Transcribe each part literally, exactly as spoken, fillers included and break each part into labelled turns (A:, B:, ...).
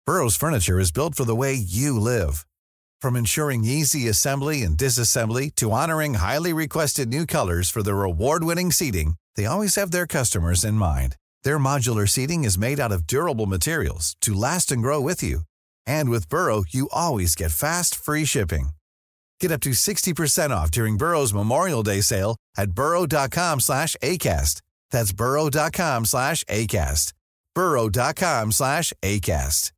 A: Burrow's furniture is built for the way you live. From ensuring easy assembly and disassembly to honoring highly requested new colors for their award-winning seating, they always have their customers in mind. Their modular seating is made out of durable materials to last and grow with you. And with Burrow, you always get fast, free shipping. Get up to sixty percent off during Burrow's Memorial Day sale at burrow.com slash ACAST. That's burrow.com slash ACAST. burrow.com slash ACAST.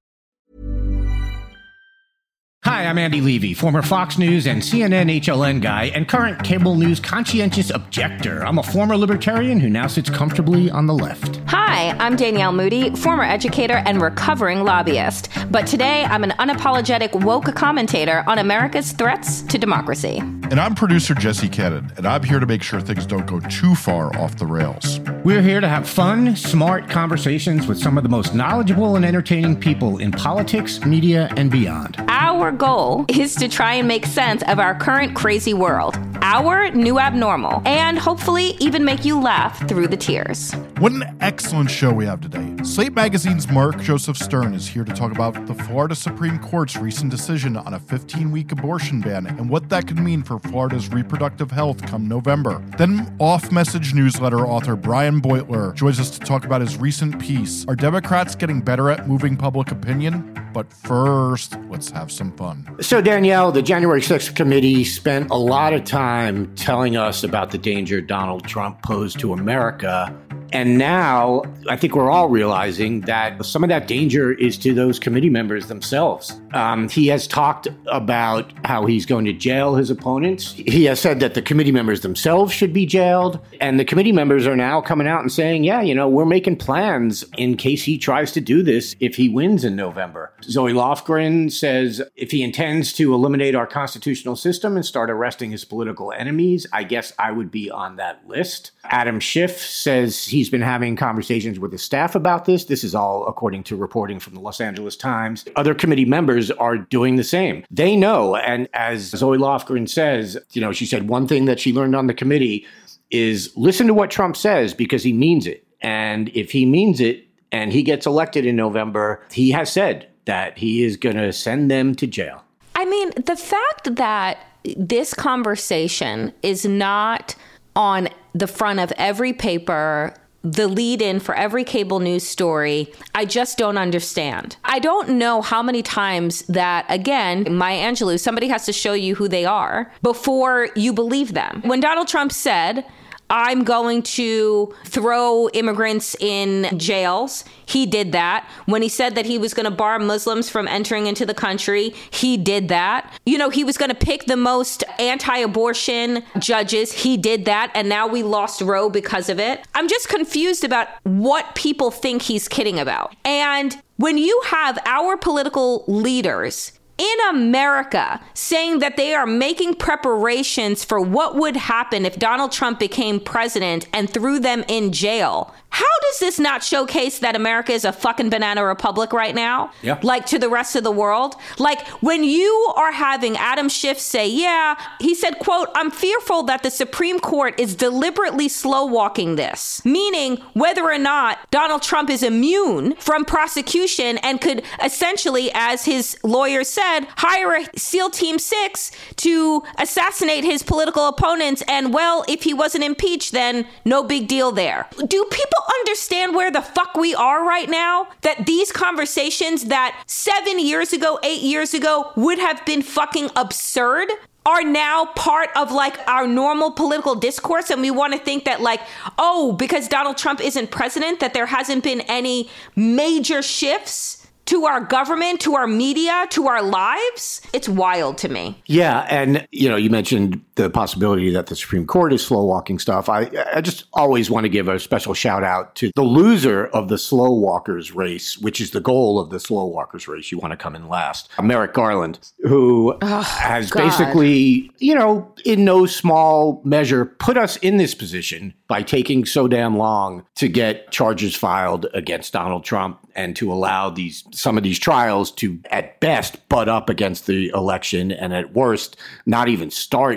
B: Hi, I'm Andy Levy, former Fox News and C N N H L N guy and current cable news conscientious objector. I'm a former libertarian who now sits comfortably on the left.
C: Hi, I'm Danielle Moody, former educator and recovering lobbyist. But today, I'm an unapologetic woke commentator on America's threats to democracy.
D: And I'm producer Jesse Cannon, and I'm here to make sure things don't go too far off the rails.
B: We're here to have fun, smart conversations with some of the most knowledgeable and entertaining people in politics, media, and beyond.
C: Our goal is to try and make sense of our current crazy world, our new abnormal, and hopefully even make you laugh through the tears.
D: What an excellent show we have today. Slate Magazine's Mark Joseph Stern is here to talk about the Florida Supreme Court's recent decision on a fifteen-week abortion ban and what that could mean for Florida's reproductive health come November. Then off-message newsletter author Brian Beutler joins us to talk about his recent piece, Are Democrats Getting Better at Moving Public Opinion? But first, let's have some fun.
E: So, Danielle, the January sixth committee spent a lot of time telling us about the danger Donald Trump posed to America. And now I think we're all realizing that some of that danger is to those committee members themselves. Um, he has talked about how he's going to jail his opponents. He has said that the committee members themselves should be jailed. And the committee members are now coming out and saying, yeah, you know, we're making plans in case he tries to do this if he wins in November. Zoe Lofgren says if he intends to eliminate our constitutional system and start arresting his political enemies, I guess I would be on that list. Adam Schiff says he's been having conversations with his staff about this. This is all according to reporting from the Los Angeles Times. Other committee members are doing the same. They know. And as Zoe Lofgren says, you know, she said one thing that she learned on the committee is listen to what Trump says because he means it. And if he means it and he gets elected in November, he has said that he is going to send them to jail.
C: I mean, the fact that this conversation is not on the front of every paper, the lead-in for every cable news story, I just don't understand. I don't know how many times that, again, Maya Angelou, somebody has to show you who they are before you believe them. When Donald Trump said, I'm going to throw immigrants in jails, he did that. When he said that he was going to bar Muslims from entering into the country, he did that. You know, he was going to pick the most anti-abortion judges, he did that. And now we lost Roe because of it. I'm just confused about what people think he's kidding about. And when you have our political leaders in America saying that they are making preparations for what would happen if Donald Trump became president and threw them in jail, how does this not showcase that America is a fucking banana republic right now?
E: Yeah.
C: Like to the rest of the world? Like when you are having Adam Schiff say, yeah, he said, quote, I'm fearful that the Supreme Court is deliberately slow walking this, meaning whether or not Donald Trump is immune from prosecution and could essentially, as his lawyers said, hire a SEAL Team six to assassinate his political opponents. And well, if he wasn't impeached, then no big deal there. Do people understand where the fuck we are right now? That these conversations that seven years ago, eight years ago would have been fucking absurd are now part of like our normal political discourse. And we want to think that like, oh, because Donald Trump isn't president, that there hasn't been any major shifts to our government, to our media, to our lives. It's wild to me.
E: Yeah. And, you know, you mentioned the possibility that the Supreme Court is slow walking stuff. I, I just always want to give a special shout out to the loser of the slow walkers race, which is the goal of the slow walkers race. You want to come in last. Merrick Garland, who oh, has God. basically, you know, in no small measure put us in this position by taking so damn long to get charges filed against Donald Trump and to allow these some of these trials to, at best, butt up against the election and at worst, not even start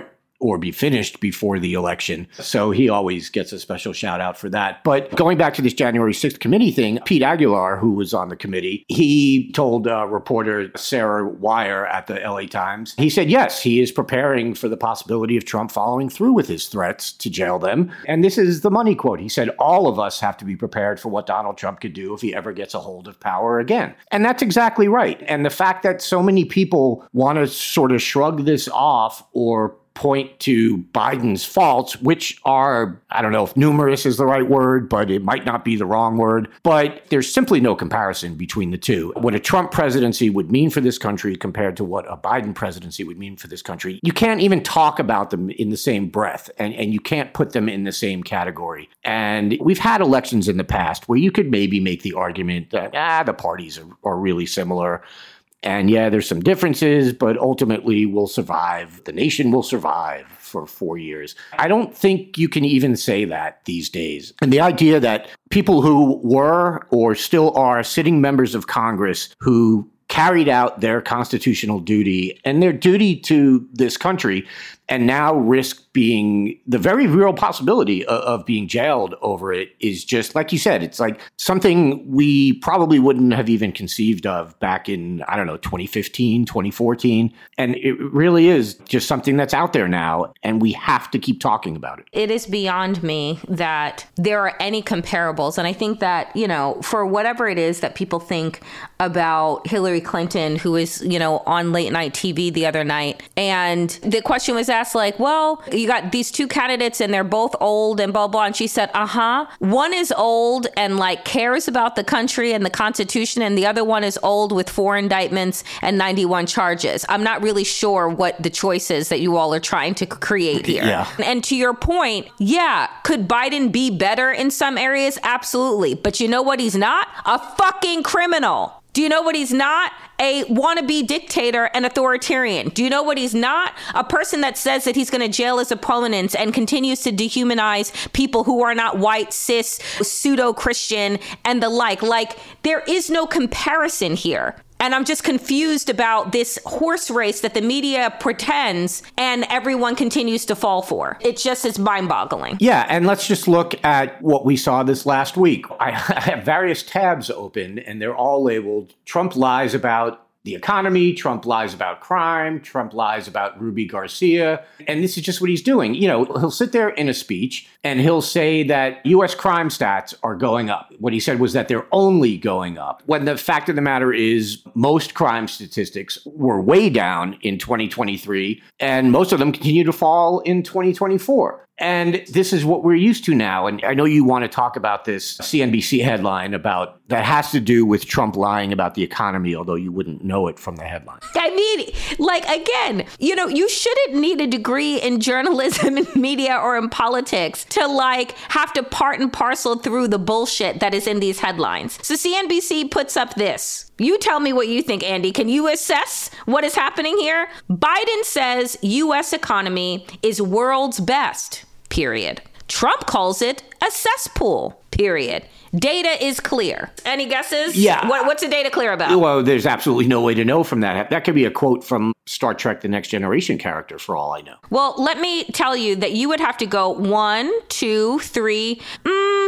E: or be finished before the election. So he always gets a special shout out for that. But going back to this January sixth committee thing, Pete Aguilar, who was on the committee, he told uh, reporter Sarah Wire at the L A Times, he said, yes, he is preparing for the possibility of Trump following through with his threats to jail them. And this is the money quote. He said, all of us have to be prepared for what Donald Trump could do if he ever gets a hold of power again. And that's exactly right. And the fact that so many people want to sort of shrug this off or point to Biden's faults, which are, I don't know if numerous is the right word, but it might not be the wrong word. But there's simply no comparison between the two. What a Trump presidency would mean for this country compared to what a Biden presidency would mean for this country, you can't even talk about them in the same breath, and, and you can't put them in the same category. And we've had elections in the past where you could maybe make the argument that, ah, the parties are, are really similar. And yeah, there's some differences, but ultimately we'll survive. The nation will survive for four years. I don't think you can even say that these days. And the idea that people who were or still are sitting members of Congress who carried out their constitutional duty and their duty to this country and now risk being the very real possibility of, of being jailed over it is just, like you said, it's like something we probably wouldn't have even conceived of back in, I don't know, twenty fifteen, twenty fourteen. And it really is just something that's out there now, and we have to keep talking about it.
C: It is beyond me that there are any comparables. And I think that, you know, for whatever it is that people think about Hillary Clinton, who was, you know, on late night T V the other night, and the question was asked, like, well, you got these two candidates and they're both old and blah, blah. And she said, uh-huh. One is old and like cares about the country and the Constitution, and the other one is old with four indictments and ninety-one charges. I'm not really sure what the choice is that you all are trying to create here.
E: Yeah.
C: And to your point, yeah, could Biden be better in some areas? Absolutely. But you know what he's not? A fucking criminal. Do you know what he's not? A wannabe dictator and authoritarian. Do you know what he's not? A person that says that he's going to jail his opponents and continues to dehumanize people who are not white, cis, pseudo-Christian, and the like. Like, there is no comparison here. And I'm just confused about this horse race that the media pretends and everyone continues to fall for. It just is mind-boggling.
E: Yeah, and let's just look at what we saw this last week. I have various tabs open, and they're all labeled Trump lies about the economy, Trump lies about crime, Trump lies about Ruby Garcia. And this is just what he's doing. You know, he'll sit there in a speech and he'll say that U S crime stats are going up. What he said was that they're only going up, when the fact of the matter is most crime statistics were way down in twenty twenty-three, and most of them continue to fall in twenty twenty-four. And this is what we're used to now. And I know you want to talk about this C N B C headline about that has to do with Trump lying about the economy, although you wouldn't know it from the headline.
C: I mean, like, again, you know, you shouldn't need a degree in journalism and media or in politics to like have to part and parcel through the bullshit that is in these headlines. So C N B C puts up this. You tell me what you think, Andy. Can you assess what is happening here? Biden says U S economy is world's best, period. Trump calls it a cesspool, period. Data is clear. Any guesses?
E: Yeah.
C: What, what's the data clear about?
E: Well, there's absolutely no way to know from that. That could be a quote from Star Trek: The Next Generation character, for all I know.
C: Well, let me tell you that you would have to go one, two, three, mm,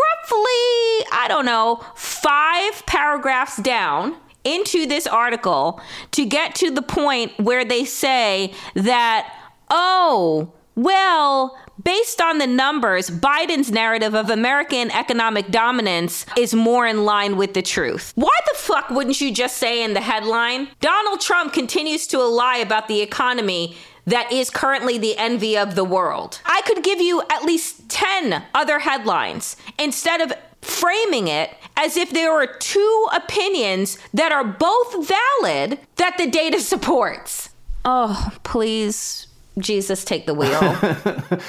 C: roughly, I don't know, five paragraphs down into this article to get to the point where they say that, oh, well, based on the numbers, Biden's narrative of American economic dominance is more in line with the truth. Why the fuck wouldn't you just say in the headline, Donald Trump continues to lie about the economy that is currently the envy of the world? I could give you at least ten other headlines instead of framing it as if there are two opinions that are both valid that the data supports. Oh, please, Jesus, take the wheel.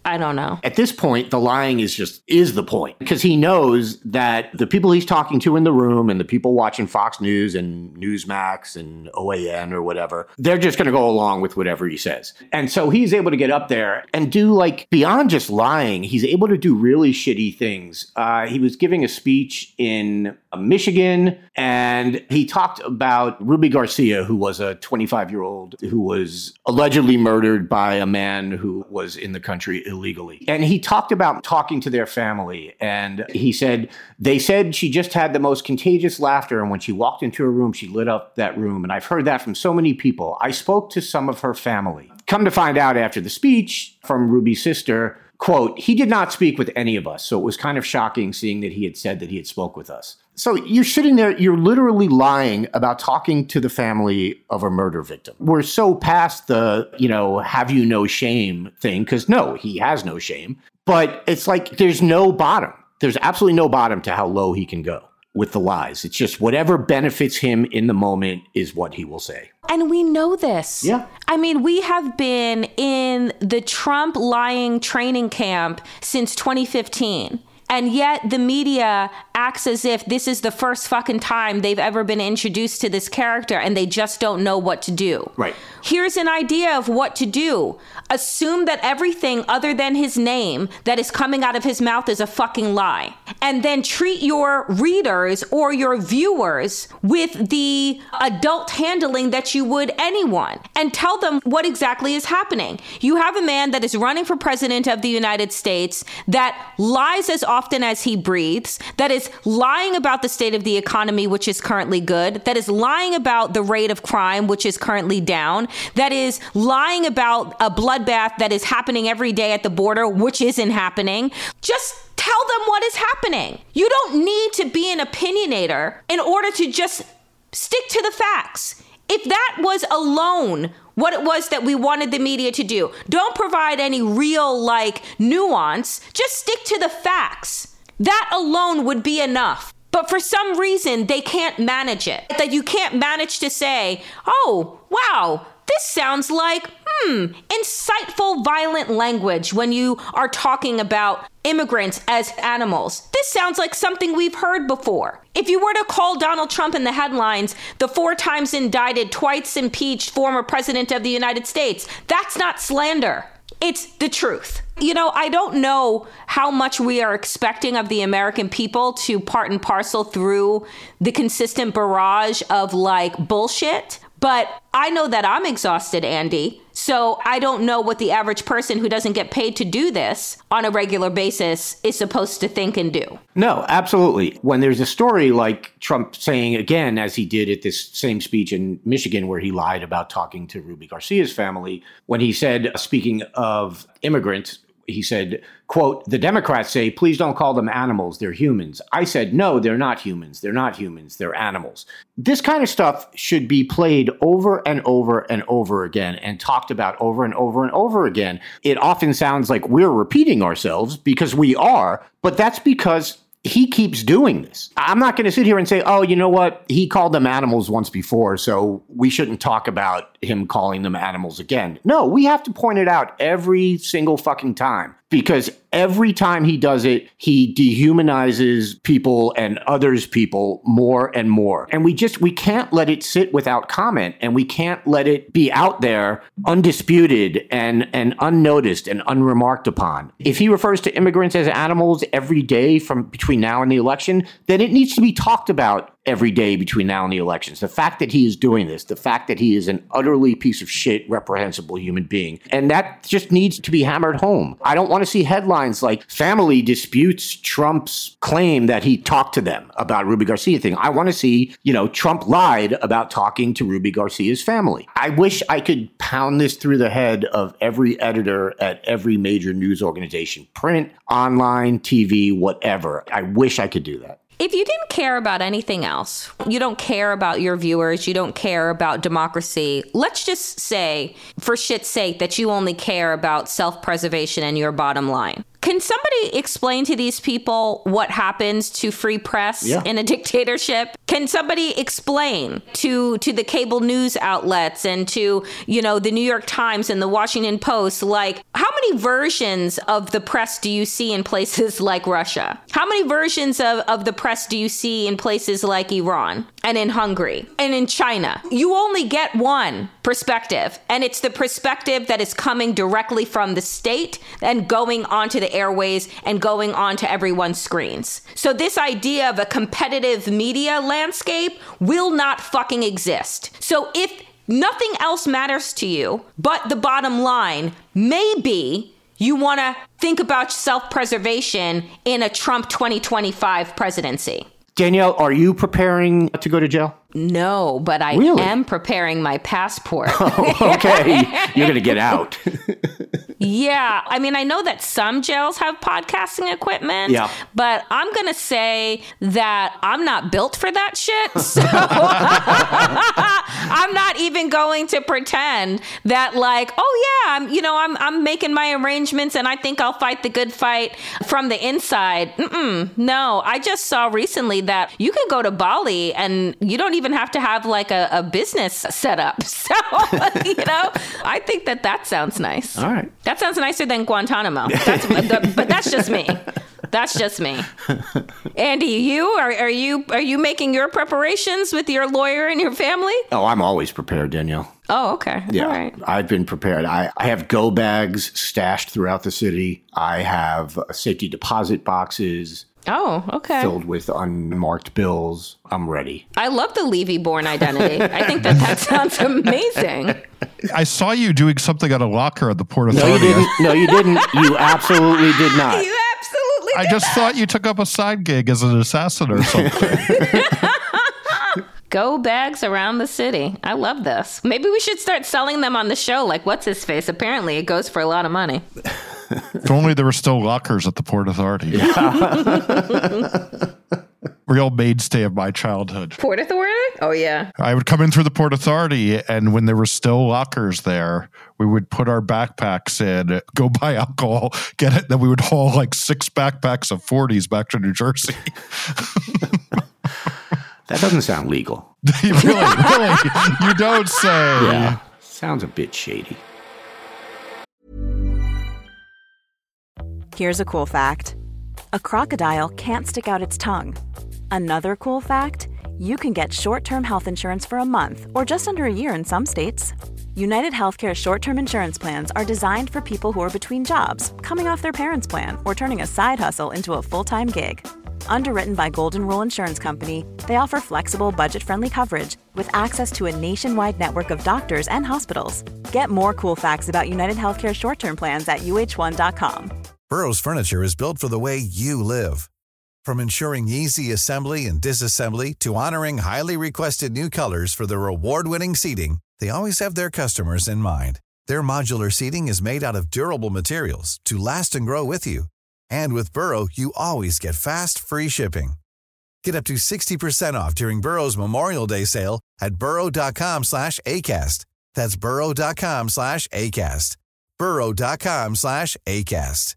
C: I don't know.
E: At this point, the lying is just, is the point. Because he knows that the people he's talking to in the room and the people watching Fox News and Newsmax and O A N or whatever, they're just going to go along with whatever he says. And so he's able to get up there and do, like, beyond just lying, he's able to do really shitty things. Uh, he was giving a speech in Michigan, and he talked about Ruby Garcia, who was a twenty-five-year-old who was allegedly murdered by a man who was in the country illegally. And he talked about talking to their family, and he said, they said she just had the most contagious laughter, and when she walked into a room, she lit up that room. And I've heard that from so many people. I spoke to some of her family. Come to find out after the speech from Ruby's sister, quote, he did not speak with any of us. So it was kind of shocking seeing that he had said that he had spoke with us. So you're sitting there, you're literally lying about talking to the family of a murder victim. We're so past the, you know, have you no shame thing, because no, he has no shame. But it's like there's no bottom. There's absolutely no bottom to how low he can go with the lies. It's just whatever benefits him in the moment is what he will say.
C: And we know this.
E: Yeah.
C: I mean, we have been in the Trump lying training camp since twenty fifteen. And yet the media acts as if this is the first fucking time they've ever been introduced to this character and they just don't know what to do.
E: Right.
C: Here's an idea of what to do. Assume that everything other than his name that is coming out of his mouth is a fucking lie. And then treat your readers or your viewers with the adult handling that you would anyone. And tell them what exactly is happening. You have a man that is running for president of the United States that lies as often as he breathes, that is lying about the state of the economy, which is currently good, that is lying about the rate of crime, which is currently down, that is lying about a bloodbath that is happening every day at the border, which isn't happening. Just tell them what is happening. You don't need to be an opinionator in order to just stick to the facts. If that was alone what it was that we wanted the media to do, don't provide any real, like, nuance. Just stick to the facts. That alone would be enough. But for some reason, they can't manage it. That you can't manage to say, oh, wow, this sounds like, hmm, insightful, violent language when you are talking about immigrants as animals. This sounds like something we've heard before. If you were to call Donald Trump in the headlines the four times indicted, twice impeached former president of the United States, that's not slander. It's the truth. You know, I don't know how much we are expecting of the American people to part and parcel through the consistent barrage of, like, bullshit. But I know that I'm exhausted, Andy. So I don't know what the average person who doesn't get paid to do this on a regular basis is supposed to think and do.
E: No, absolutely. When there's a story like Trump saying again, as he did at this same speech in Michigan, where he lied about talking to Ruby Garcia's family, when he said, speaking of immigrants, he said, quote, the Democrats say, please don't call them animals. They're humans. I said, no, they're not humans. They're not humans. They're animals. This kind of stuff should be played over and over and over again and talked about over and over and over again. It often sounds like we're repeating ourselves because we are, but that's because he keeps doing this. I'm not going to sit here and say, oh, you know what? He called them animals once before, so we shouldn't talk about him calling them animals again. No, we have to point it out every single fucking time, because every time he does it, he dehumanizes people and others people more and more. And we just, we can't let it sit without comment, and we can't let it be out there undisputed and, and unnoticed and unremarked upon. If he refers to immigrants as animals every day from between now and the election, then it needs to be talked about every day between now and the elections. The fact that he is doing this, the fact that he is an utterly piece of shit, reprehensible human being. And that just needs to be hammered home. I don't want to see headlines like family disputes Trump's claim that he talked to them about Ruby Garcia thing. I want to see, you know, Trump lied about talking to Ruby Garcia's family. I wish I could pound this through the head of every editor at every major news organization, print, online, T V, whatever. I wish I could do that.
C: If you didn't care about anything else, you don't care about your viewers, you don't care about democracy, let's just say, for shit's sake, that you only care about self-preservation and your bottom line. Can somebody explain to these people what happens to free press
E: yeah.
C: in a dictatorship? Can somebody explain to to the cable news outlets and to, you know, the New York Times and the Washington Post, like, how many versions of the press do you see in places like Russia? How many versions of, of the press do you see in places like Iran and in Hungary and in China? You only get one perspective, and it's the perspective that is coming directly from the state and going onto the airways and going onto everyone's screens. So this idea of a competitive media landscape will not fucking exist. So if nothing else matters to you but the bottom line, maybe you want to think about self-preservation in a Trump twenty twenty-five presidency.
E: Danielle, are you preparing to go to jail?
C: No, but I
E: Really?
C: am preparing my passport.
E: Oh, okay. You're going to get out.
C: Yeah. I mean, I know that some jails have podcasting equipment,
E: Yeah.
C: but I'm going to say that I'm not built for that shit. So I'm not even going to pretend that, like, oh, yeah, I'm, you know, I'm, I'm making my arrangements and I think I'll fight the good fight from the inside. Mm-mm, no, I just saw recently that you can go to Bali and you don't even have to have like a, a business set up. So, you know, I think that that sounds nice.
E: All right.
C: That sounds nicer than Guantanamo. That's, but, but that's just me. That's just me. Andy, you are, are you are you making your preparations with your lawyer and your family?
E: Oh, I'm always prepared, Danielle.
C: Oh, okay.
E: Yeah,
C: All right.
E: I've been prepared. I, I have go bags stashed throughout the city. I have safety deposit boxes
C: Oh, okay.
E: filled with unmarked bills. I'm ready.
C: I love the Levy-born identity. I think that that sounds amazing.
D: I saw you doing something at a locker at the Port
E: No, you
D: Authority.
E: didn't. No, you didn't. You absolutely did not.
C: You absolutely
D: I
C: did
D: just
C: that.
D: thought you took up a side gig as an assassin or something.
C: Go bags around the city. I love this. Maybe we should start selling them on the show. Like, what's his face? Apparently, it goes for a lot of money.
D: If only there were still lockers at the Port Authority. Real mainstay of my childhood.
C: Port Authority? Oh, yeah.
D: I would come in through the Port Authority, and when there were still lockers there, we would put our backpacks in, go buy alcohol, get it, then we would haul like six backpacks of forties back to New Jersey.
E: That doesn't sound legal.
D: really, really, you don't say.
E: Yeah. Sounds a bit shady.
F: Here's a cool fact. A crocodile can't stick out its tongue. Another cool fact, you can get short-term health insurance for a month or just under a year in some states. United Healthcare short-term insurance plans are designed for people who are between jobs, coming off their parents' plan, or turning a side hustle into a full-time gig. Underwritten by Golden Rule Insurance Company, they offer flexible, budget-friendly coverage with access to a nationwide network of doctors and hospitals. Get more cool facts about United Healthcare short-term plans at U H one dot com.
A: Burrow's furniture is built for the way you live. From ensuring easy assembly and disassembly to honoring highly requested new colors for their award-winning seating, they always have their customers in mind. Their modular seating is made out of durable materials to last and grow with you. And with Burrow, you always get fast, free shipping. Get up to sixty percent off during Burrow's Memorial Day sale at burrow.com slash ACAST. That's burrow.com slash ACAST. burrow.com slash ACAST.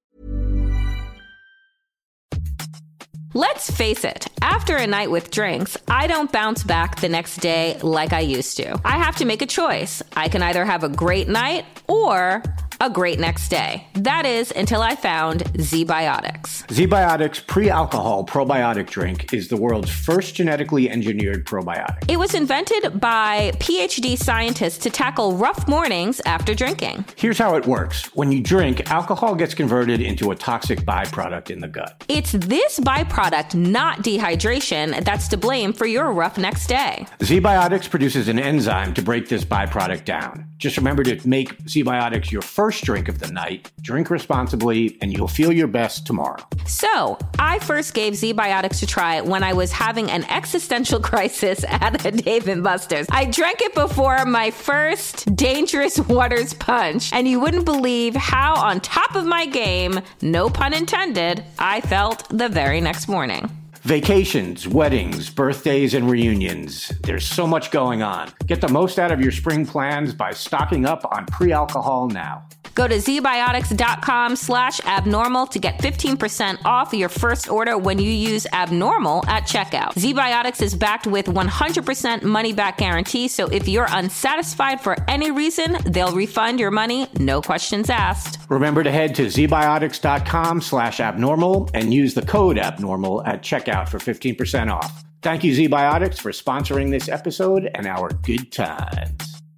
C: Let's face it, after a night with drinks, I don't bounce back the next day like I used to. I have to make a choice. I can either have a great night or a great next day. That is until I found Z-Biotics.
E: Z-Biotics pre-alcohol probiotic drink is the world's first genetically engineered probiotic.
C: It was invented by P H D scientists to tackle rough mornings after drinking.
E: Here's how it works. When you drink, alcohol gets converted into a toxic byproduct in the gut.
C: It's this byproduct, not dehydration, that's to blame for your rough next day.
E: Z-Biotics produces an enzyme to break this byproduct down. Just remember to make Z-Biotics your first drink of the night. Drink responsibly, and you'll feel your best tomorrow.
C: So, I first gave Z-Biotics a try when I was having an existential crisis at a Dave and Buster's. I drank it before my first Dangerous Waters punch, and you wouldn't believe how on top of my game, no pun intended, I felt the very next morning.
E: Vacations, weddings, birthdays, and reunions. There's so much going on. Get the most out of your spring plans by stocking up on pre-alcohol now.
C: Go to zbiotics.com slash abnormal to get fifteen percent off your first order when you use abnormal at checkout. ZBiotics is backed with one hundred percent money-back guarantee, so if you're unsatisfied for any reason, they'll refund your money, no questions asked.
E: Remember to head to zbiotics.com slash abnormal and use the code abnormal at checkout for fifteen percent off. Thank you, ZBiotics, for sponsoring this episode and our good times.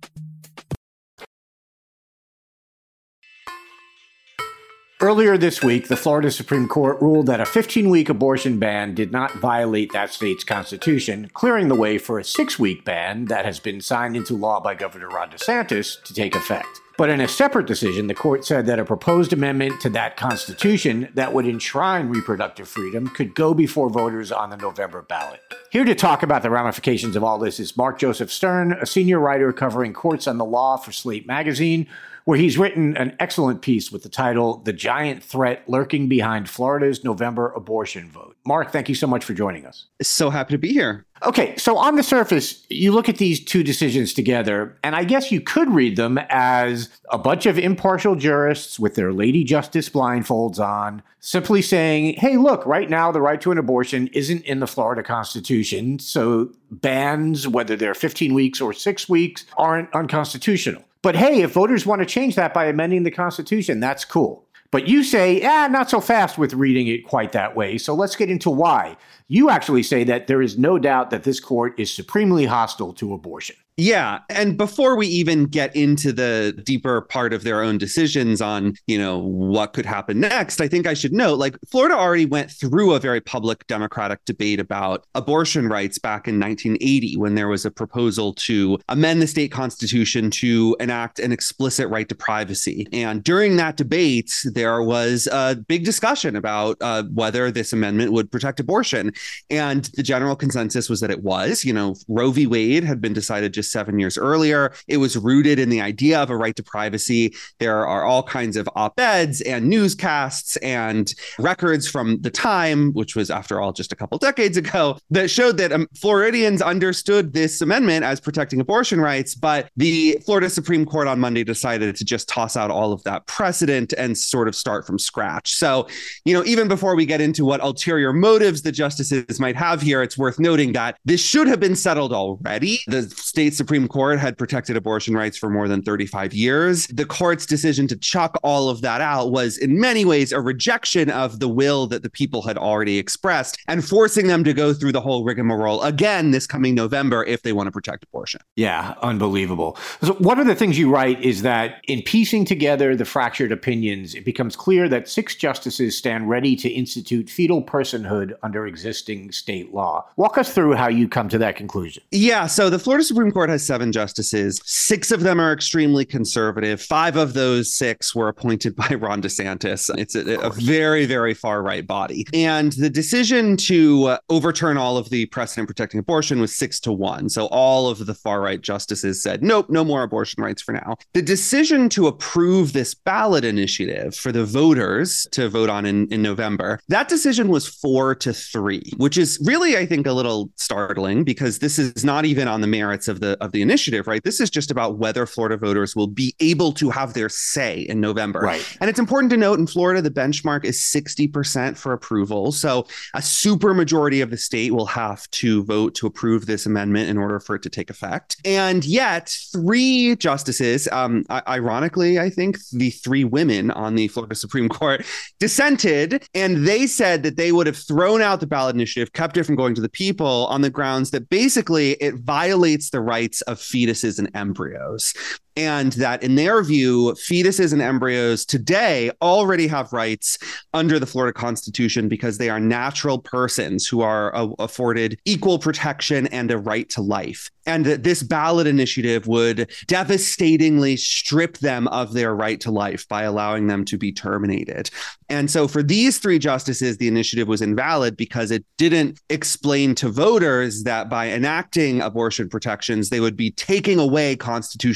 E: Earlier this week, the Florida Supreme Court ruled that a fifteen-week abortion ban did not violate that state's constitution, clearing the way for a six-week ban that has been signed into law by Governor Ron DeSantis to take effect. But in a separate decision, the court said that a proposed amendment to that constitution that would enshrine reproductive freedom could go before voters on the November ballot. Here to talk about the ramifications of all this is Mark Joseph Stern, a senior writer covering courts and the law for Slate Magazine, where he's written an excellent piece with the title, The Giant Threat Lurking Behind Florida's November Abortion Vote. Mark, thank you so much for joining us.
G: So happy to be here.
E: Okay, so on the surface, you look at these two decisions together, and I guess you could read them as a bunch of impartial jurists with their Lady Justice blindfolds on, simply saying, hey, look, right now the right to an abortion isn't in the Florida Constitution, so bans, whether they're fifteen weeks or six weeks, aren't unconstitutional. But hey, if voters want to change that by amending the Constitution, that's cool. But you say, ah, not so fast with reading it quite that way. So let's get into why. You actually say that there is no doubt that this court is supremely hostile to abortion.
G: Yeah. And before we even get into the deeper part of their own decisions on, you know, what could happen next, I think I should note, like, Florida already went through a very public democratic debate about abortion rights back in nineteen eighty, when there was a proposal to amend the state constitution to enact an explicit right to privacy. And during that debate, there was a big discussion about uh, whether this amendment would protect abortion. And the general consensus was that it was. You know, Roe v. Wade had been decided just seven years earlier. It was rooted in the idea of a right to privacy. There are all kinds of op-eds and newscasts and records from the time, which was, after all, just a couple decades ago, that showed that um, Floridians understood this amendment as protecting abortion rights. But the Florida Supreme Court on Monday decided to just toss out all of that precedent and sort of start from scratch. So, you know, even before we get into what ulterior motives the justices might have here, it's worth noting that this should have been settled already. The state Supreme Court had protected abortion rights for more than thirty-five years. The court's decision to chuck all of that out was in many ways a rejection of the will that the people had already expressed and forcing them to go through the whole rigmarole again this coming November if they want to protect abortion.
E: Yeah, unbelievable. So one of the things you write is that in piecing together the fractured opinions, it becomes clear that six justices stand ready to institute fetal personhood under existing state law. Walk us through how you come to that conclusion.
G: Yeah, so the Florida Supreme Court has seven justices. Six of them are extremely conservative. Five of those six were appointed by Ron DeSantis. It's a, a very, very far right body. And the decision to overturn all of the precedent protecting abortion was six to one. So all of the far right justices said, nope, no more abortion rights for now. The decision to approve this ballot initiative for the voters to vote on in, in November, that decision was four to three, which is really, I think, a little startling because this is not even on the merits of the of the initiative, right? This is just about whether Florida voters will be able to have their say in November.
E: Right.
G: And it's important to note in Florida, the benchmark is sixty percent for approval. So a super majority of the state will have to vote to approve this amendment in order for it to take effect. And yet three justices, um, ironically, I think the three women on the Florida Supreme Court dissented, and they said that they would have thrown out the ballot initiative, kept it from going to the people on the grounds that basically it violates the rights of fetuses and embryos. And that in their view, fetuses and embryos today already have rights under the Florida Constitution because they are natural persons who are uh, afforded equal protection and a right to life. And that this ballot initiative would devastatingly strip them of their right to life by allowing them to be terminated. And so for these three justices, the initiative was invalid because it didn't explain to voters that by enacting abortion protections, they would be taking away constitutional rights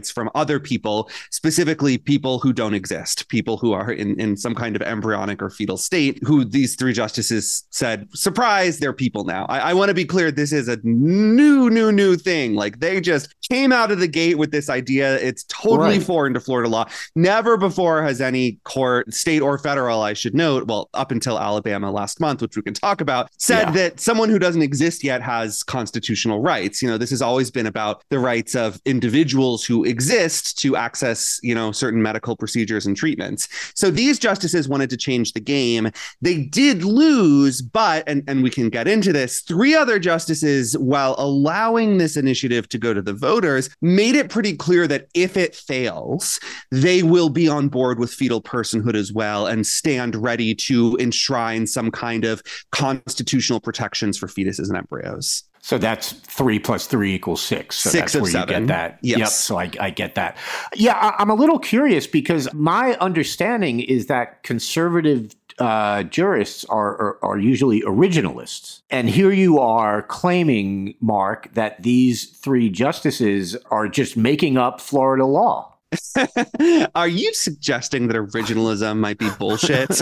G: rights from other people, specifically people who don't exist, people who are in, in some kind of embryonic or fetal state, who these three justices said, surprise, they're people now. I, I want to be clear, this is a new, new, new thing. Like they just came out of the gate with this idea. It's totally right. foreign to Florida law. Never before has any court, state or federal, I should note, well, up until Alabama last month, which we can talk about, said yeah. that someone who doesn't exist yet has constitutional rights. You know, this has always been about the rights of individuals who exist to access, you know, certain medical procedures and treatments. So these justices wanted to change the game. They did lose, but, and, and we can get into this, three other justices, while allowing this initiative to go to the voters, made it pretty clear that if it fails, they will be on board with fetal personhood as well and stand ready to enshrine some kind of constitutional protections for fetuses and embryos.
E: So that's three plus three equals six. So
G: six
E: that's
G: of
E: where
G: seven.
E: You get that.
G: Yes.
E: Yep. So I, I get that. Yeah, I, I'm a little curious because my understanding is that conservative uh, jurists are, are are usually originalists. And here you are claiming, Mark, that these three justices are just making up Florida law.
G: Are you suggesting that originalism might be bullshit?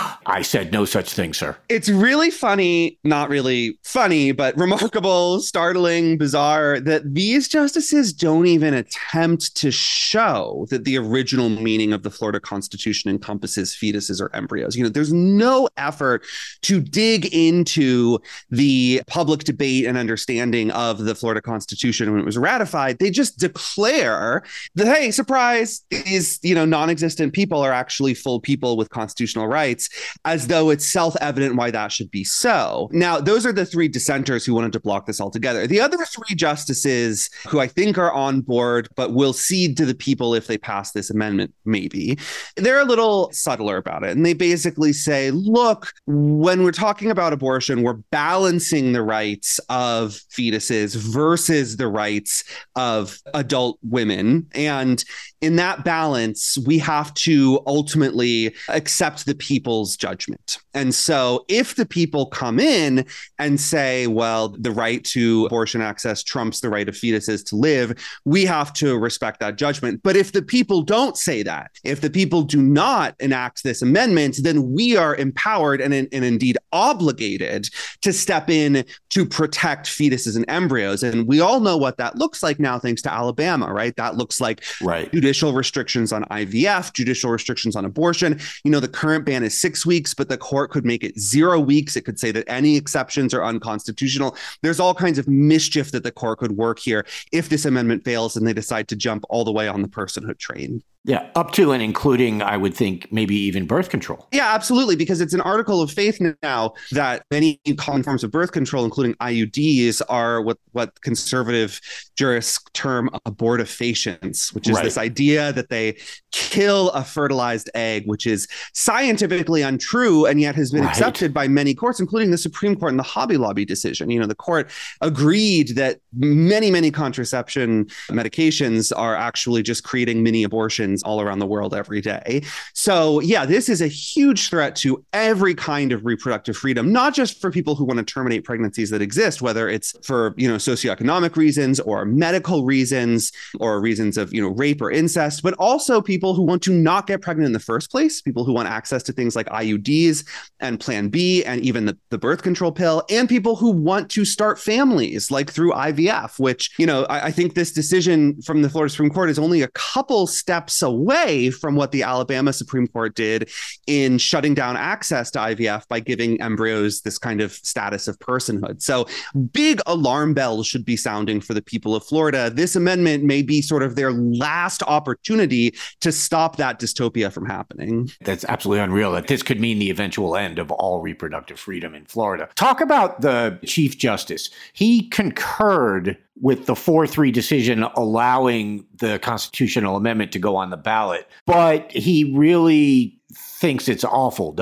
E: I said no such thing, sir.
G: It's really funny, not really funny, but remarkable, startling, bizarre that these justices don't even attempt to show that the original meaning of the Florida Constitution encompasses fetuses or embryos. You know, there's no effort to dig into the public debate and understanding of the Florida Constitution when it was ratified. They just declare that, hey, surprise, these, you know, non-existent people are actually full people with constitutional rights, as though it's self-evident why that should be so. Now, those are the three dissenters who wanted to block this altogether. The other three justices, who I think are on board, but will cede to the people if they pass this amendment, maybe, they're a little subtler about it. And they basically say, look, when we're talking about abortion, we're balancing the rights of fetuses versus the rights of adult women. And in that balance, we have to ultimately accept the people's judgment. And so if the people come in and say, well, the right to abortion access trumps the right of fetuses to live, we have to respect that judgment. But if the people don't say that, if the people do not enact this amendment, then we are empowered and, and indeed obligated to step in to protect fetuses and embryos. And we all know what that looks like now, thanks to Alabama, right? That looks like
E: right.
G: judicial restrictions on I V F, judicial restrictions on abortion. You know, the current ban is six weeks, but the court could make it zero weeks. It could say that any exceptions are unconstitutional. There's all kinds of mischief that the court could work here if this amendment fails and they decide to jump all the way on the personhood train.
E: Yeah, up to and including, I would think, maybe even birth control.
G: Yeah, absolutely, because it's an article of faith now that many common forms of birth control, including I U Ds, are what, what conservative jurists term abortifacients, which is right. this idea that they kill a fertilized egg, which is scientifically untrue and yet has been right. accepted by many courts, including the Supreme Court in the Hobby Lobby decision. You know, the court agreed that many, many contraception medications are actually just creating mini abortions all around the world every day. So yeah, this is a huge threat to every kind of reproductive freedom, not just for people who want to terminate pregnancies that exist, whether it's for, you know, socioeconomic reasons or medical reasons or reasons of, you know, rape or incest, but also people who want to not get pregnant in the first place, people who want access to things like I U Ds and Plan B and even the, the birth control pill, and people who want to start families like through I V F, which, you know, I, I think this decision from the Florida Supreme Court is only a couple steps away from what the Alabama Supreme Court did in shutting down access to I V F by giving embryos this kind of status of personhood. So big alarm bells should be sounding for the people of Florida. This amendment may be sort of their last opportunity to stop that dystopia from happening.
E: That's absolutely unreal that this could mean the eventual end of all reproductive freedom in Florida. Talk about the Chief Justice. He concurred with the four three decision allowing the constitutional amendment to go on the ballot. But he really thinks it's awful, doesn't he?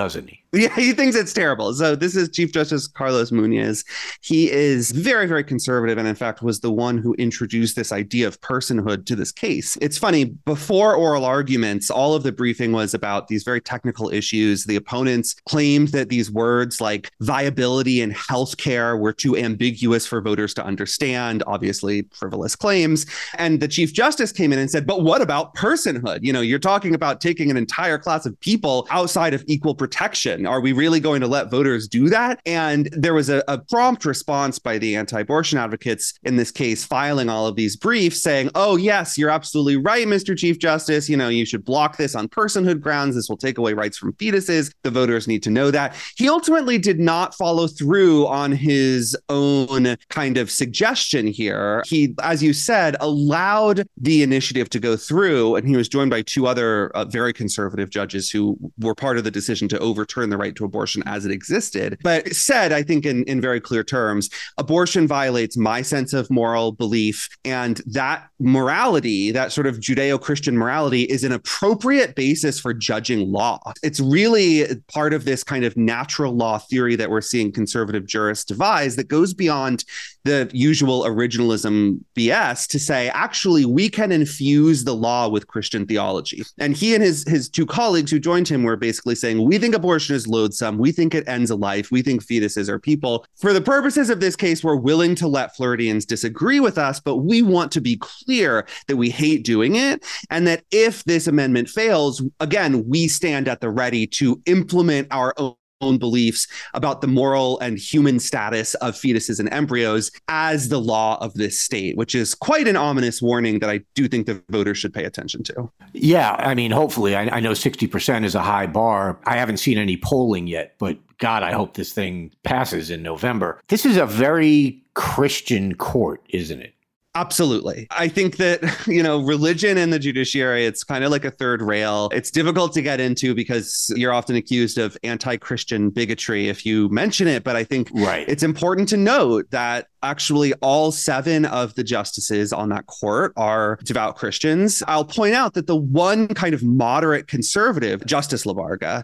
G: Yeah, he thinks it's terrible. So this is Chief Justice Carlos Munoz. He is very, very conservative and in fact was the one who introduced this idea of personhood to this case. It's funny, before oral arguments, all of the briefing was about these very technical issues. The opponents claimed that these words like viability and healthcare were too ambiguous for voters to understand, obviously frivolous claims. And the Chief Justice came in and said, but what about personhood? You know, you're talking about taking an entire class of people outside of equal protection. Are we really going to let voters do that? And there was a, a prompt response by the anti-abortion advocates in this case, filing all of these briefs saying, oh, yes, you're absolutely right, Mister Chief Justice. You know, you should block this on personhood grounds. This will take away rights from fetuses. The voters need to know that. He ultimately did not follow through on his own kind of suggestion here. He, as you said, allowed the initiative to go through, and he was joined by two other uh, very conservative judges who were part of the decision to overturn the right to abortion as it existed, but said, I think in, in very clear terms, abortion violates my sense of moral belief, and that morality, that sort of Judeo-Christian morality, is an appropriate basis for judging law. It's really part of this kind of natural law theory that we're seeing conservative jurists devise that goes beyond the usual originalism B S to say, actually, we can infuse the law with Christian theology. And he and his, his two colleagues who joined him were basically saying, we think abortion is loathsome. We think it ends a life. We think fetuses are people. For the purposes of this case, we're willing to let Floridians disagree with us, but we want to be clear that we hate doing it. And that if this amendment fails, again, we stand at the ready to implement our own own beliefs about the moral and human status of fetuses and embryos as the law of this state, which is quite an ominous warning that I do think the voters should pay attention to.
E: Yeah, I mean, hopefully, I, I know sixty percent is a high bar. I haven't seen any polling yet, but God, I hope this thing passes in November. This is a very Christian court, isn't it?
G: Absolutely. I think that, you know, religion and the judiciary, it's kind of like a third rail. It's difficult to get into because you're often accused of anti-Christian bigotry if you mention it. But I think
E: right.
G: It's important to note that actually all seven of the justices on that court are devout Christians. I'll point out that the one kind of moderate conservative, Justice LaVarga,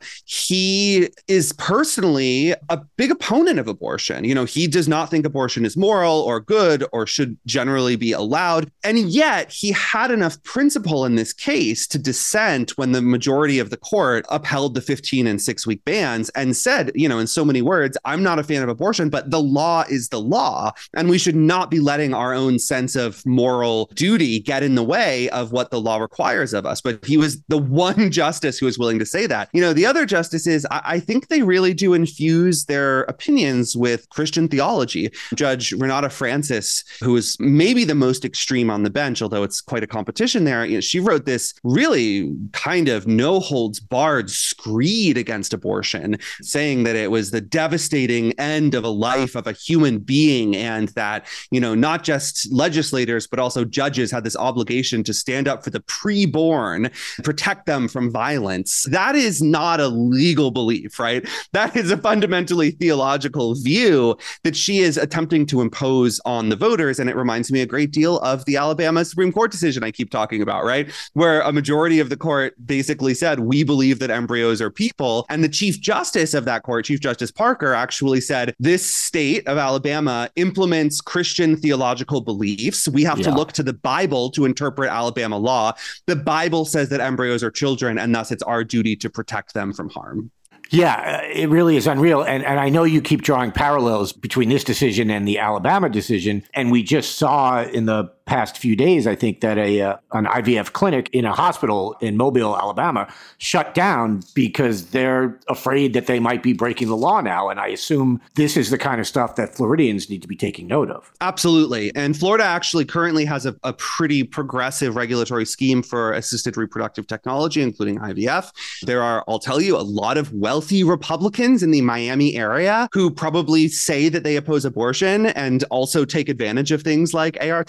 G: he is personally a big opponent of abortion. You know, he does not think abortion is moral or good or should generally be allowed. And yet he had enough principle in this case to dissent when the majority of the court upheld the fifteen and six week bans and said, you know, in so many words, I'm not a fan of abortion, but the law is the law. And we should not be letting our own sense of moral duty get in the way of what the law requires of us. But he was the one justice who was willing to say that. You know, the other justices, I, I think they really do infuse their opinions with Christian theology. Judge Renata Francis, who is maybe the most extreme on the bench, although it's quite a competition there, you know, she wrote this really kind of no holds barred screed against abortion, saying that it was the devastating end of a life of a human being, and And that, you know, not just legislators, but also judges had this obligation to stand up for the preborn, protect them from violence. That is not a legal belief, right? That is a fundamentally theological view that she is attempting to impose on the voters. And it reminds me a great deal of the Alabama Supreme Court decision I keep talking about, right? Where a majority of the court basically said, we believe that embryos are people. And the Chief Justice of that court, Chief Justice Parker, actually said, this state of Alabama implements Christian theological beliefs. We have yeah. to look to the Bible to interpret Alabama law. The Bible says that embryos are children, and thus it's our duty to protect them from harm.
E: Yeah, it really is unreal. And and I know you keep drawing parallels between this decision and the Alabama decision. And we just saw in the past few days, I think, that a uh, an I V F clinic in a hospital in Mobile, Alabama, shut down because they're afraid that they might be breaking the law now. And I assume this is the kind of stuff that Floridians need to be taking note of.
G: Absolutely. And Florida actually currently has a, a pretty progressive regulatory scheme for assisted reproductive technology, including I V F. There are, I'll tell you, a lot of wealthy Republicans in the Miami area who probably say that they oppose abortion and also take advantage of things like A R T and I V F.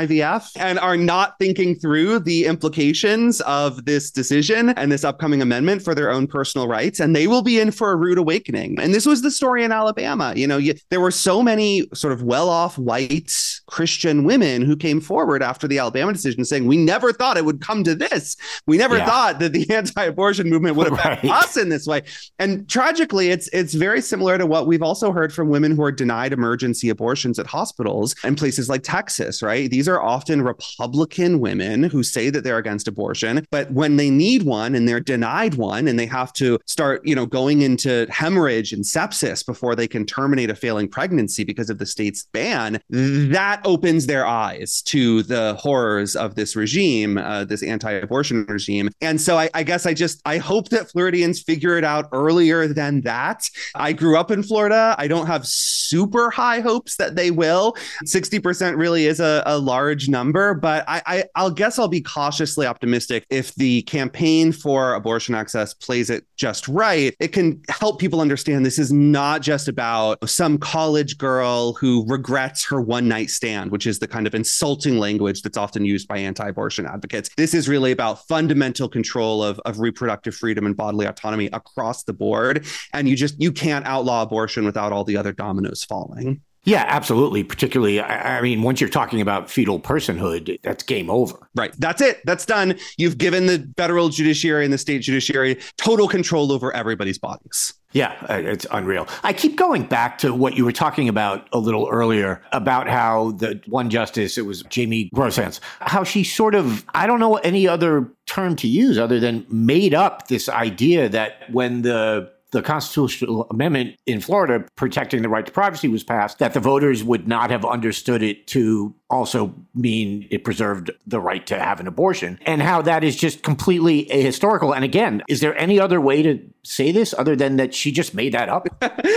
G: V F and are not thinking through the implications of this decision and this upcoming amendment for their own personal rights. And they will be in for a rude awakening. And this was the story in Alabama. You know, you, there were so many sort of well-off white Christian women who came forward after the Alabama decision saying, we never thought it would come to this. We never yeah. thought that the anti-abortion movement would affect right. us in this way. And tragically, it's it's very similar to what we've also heard from women who are denied emergency abortions at hospitals in places like Texas, right? These are often Republican women who say that they're against abortion, but when they need one and they're denied one and they have to start, you know, going into hemorrhage and sepsis before they can terminate a failing pregnancy because of the state's ban, that opens their eyes to the horrors of this regime, uh, this anti-abortion regime. And so I, I guess I just, I hope that Floridians figure it out earlier than that. I grew up in Florida. I don't have super high hopes that they will. sixty percent really is a, a large number, but I, I, I'll guess I'll be cautiously optimistic if the campaign for abortion access plays it just right. It can help people understand this is not just about some college girl who regrets her one night stand, which is the kind of insulting language that's often used by anti-abortion advocates. This is really about fundamental control of, of reproductive freedom and bodily autonomy across the board. And you just, you can't outlaw abortion without all the other dominoes falling.
E: Yeah, absolutely. Particularly, I, I mean, once you're talking about fetal personhood, that's game over.
G: Right. That's it. That's done. You've given the federal judiciary and the state judiciary total control over everybody's bodies.
E: Yeah, it's unreal. I keep going back to what you were talking about a little earlier about how the one justice, it was Jamie Grossans, how she sort of, I don't know any other term to use other than made up this idea that when the the constitutional amendment in Florida protecting the right to privacy was passed, that the voters would not have understood it to also mean it preserved the right to have an abortion, and how that is just completely ahistorical. And again, is there any other way to say this other than that she just made that up?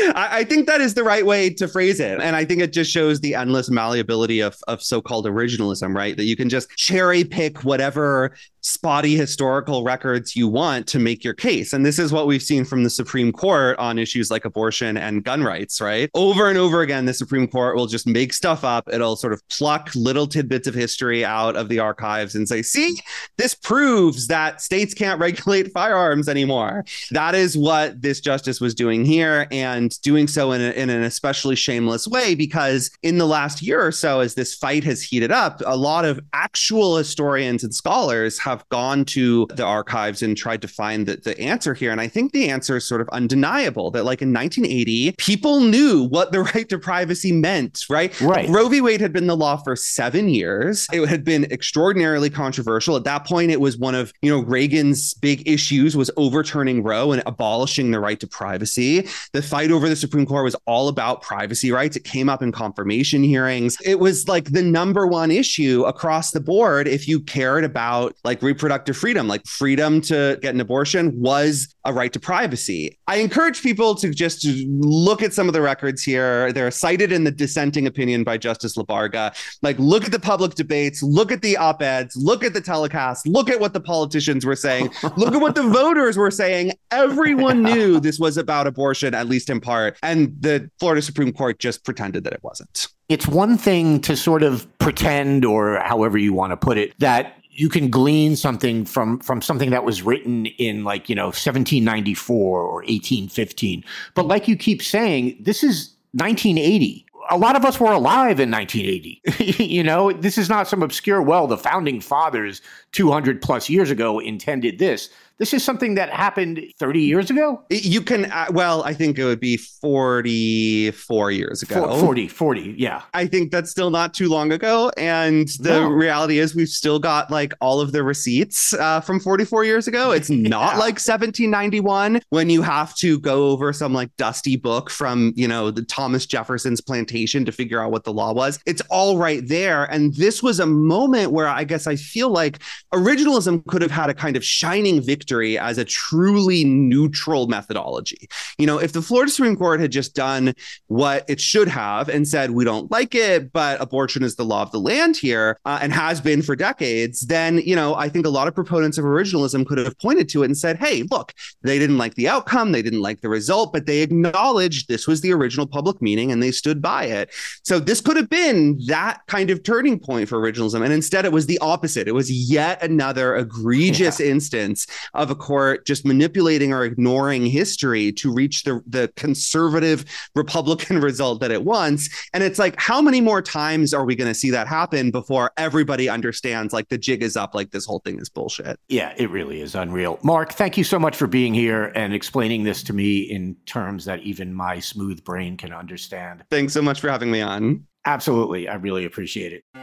G: I think that is the right way to phrase it. And I think it just shows the endless malleability of, of so-called originalism, right? That you can just cherry pick whatever spotty historical records you want to make your case. And this is what we've seen from the Supreme Court on issues like abortion and gun rights, right? Over and over again, the Supreme Court will just make stuff up. It'll sort of pluck little tidbits of history out of the archives and say, see, this proves that states can't regulate firearms anymore. That is what this justice was doing here, and doing so in, a, in an especially shameless way, because in the last year or so, as this fight has heated up, a lot of actual historians and scholars have gone to the archives and tried to find the, the answer here. And I think the answer is sort of undeniable, that like in nineteen eighty, people knew what the right to privacy meant, right?
E: Right.
G: Roe v. Wade had been the law for seven years. It had been extraordinarily controversial. At that point, it was one of, you know, Reagan's big issues was overturning Roe and abolishing the right to privacy. The fight over the Supreme Court was all about privacy rights. It came up in confirmation hearings. It was like the number one issue across the board if you cared about like reproductive freedom, like freedom to get an abortion was a right to privacy. I encourage people to just look at some of the records here. They're cited in the dissenting opinion by Justice Labarga. Like, look at the public debates, look at the op-eds, look at the telecasts, look at what the politicians were saying, look at what the voters were saying. Everyone knew this was about abortion, at least in part. And the Florida Supreme Court just pretended that it wasn't.
E: It's one thing to sort of pretend, or however you want to put it, that you can glean something from from something that was written in, like, you know, seventeen ninety-four or eighteen fifteen. But like you keep saying, this is nineteen eighty. A lot of us were alive in nineteen eighty. You know, this is not some obscure, well, the founding fathers two hundred plus years ago intended this. This is something that happened thirty years ago?
G: You can, uh, well, I think it would be forty-four years ago.
E: forty, forty, yeah.
G: I think that's still not too long ago. And the no. reality is we've still got like all of the receipts uh, from forty-four years ago. It's not yeah. like seventeen ninety-one when you have to go over some like dusty book from, you know, the Thomas Jefferson's plantation to figure out what the law was. It's all right there. And this was a moment where I guess I feel like originalism could have had a kind of shining victory victory as a truly neutral methodology. You know, if the Florida Supreme Court had just done what it should have and said, we don't like it, but abortion is the law of the land here, uh, and has been for decades, then, you know, I think a lot of proponents of originalism could have pointed to it and said, hey, look, they didn't like the outcome, they didn't like the result, but they acknowledged this was the original public meaning and they stood by it. So this could have been that kind of turning point for originalism. And instead it was the opposite. It was yet another egregious yeah. instance of a court just manipulating or ignoring history to reach the, the conservative Republican result that it wants. And it's like, how many more times are we going to see that happen before everybody understands like the jig is up, like this whole thing is bullshit?
E: Yeah, it really is unreal. Mark, thank you so much for being here and explaining this to me in terms that even my smooth brain can understand.
G: Thanks so much for having me on.
E: Absolutely. I really appreciate it.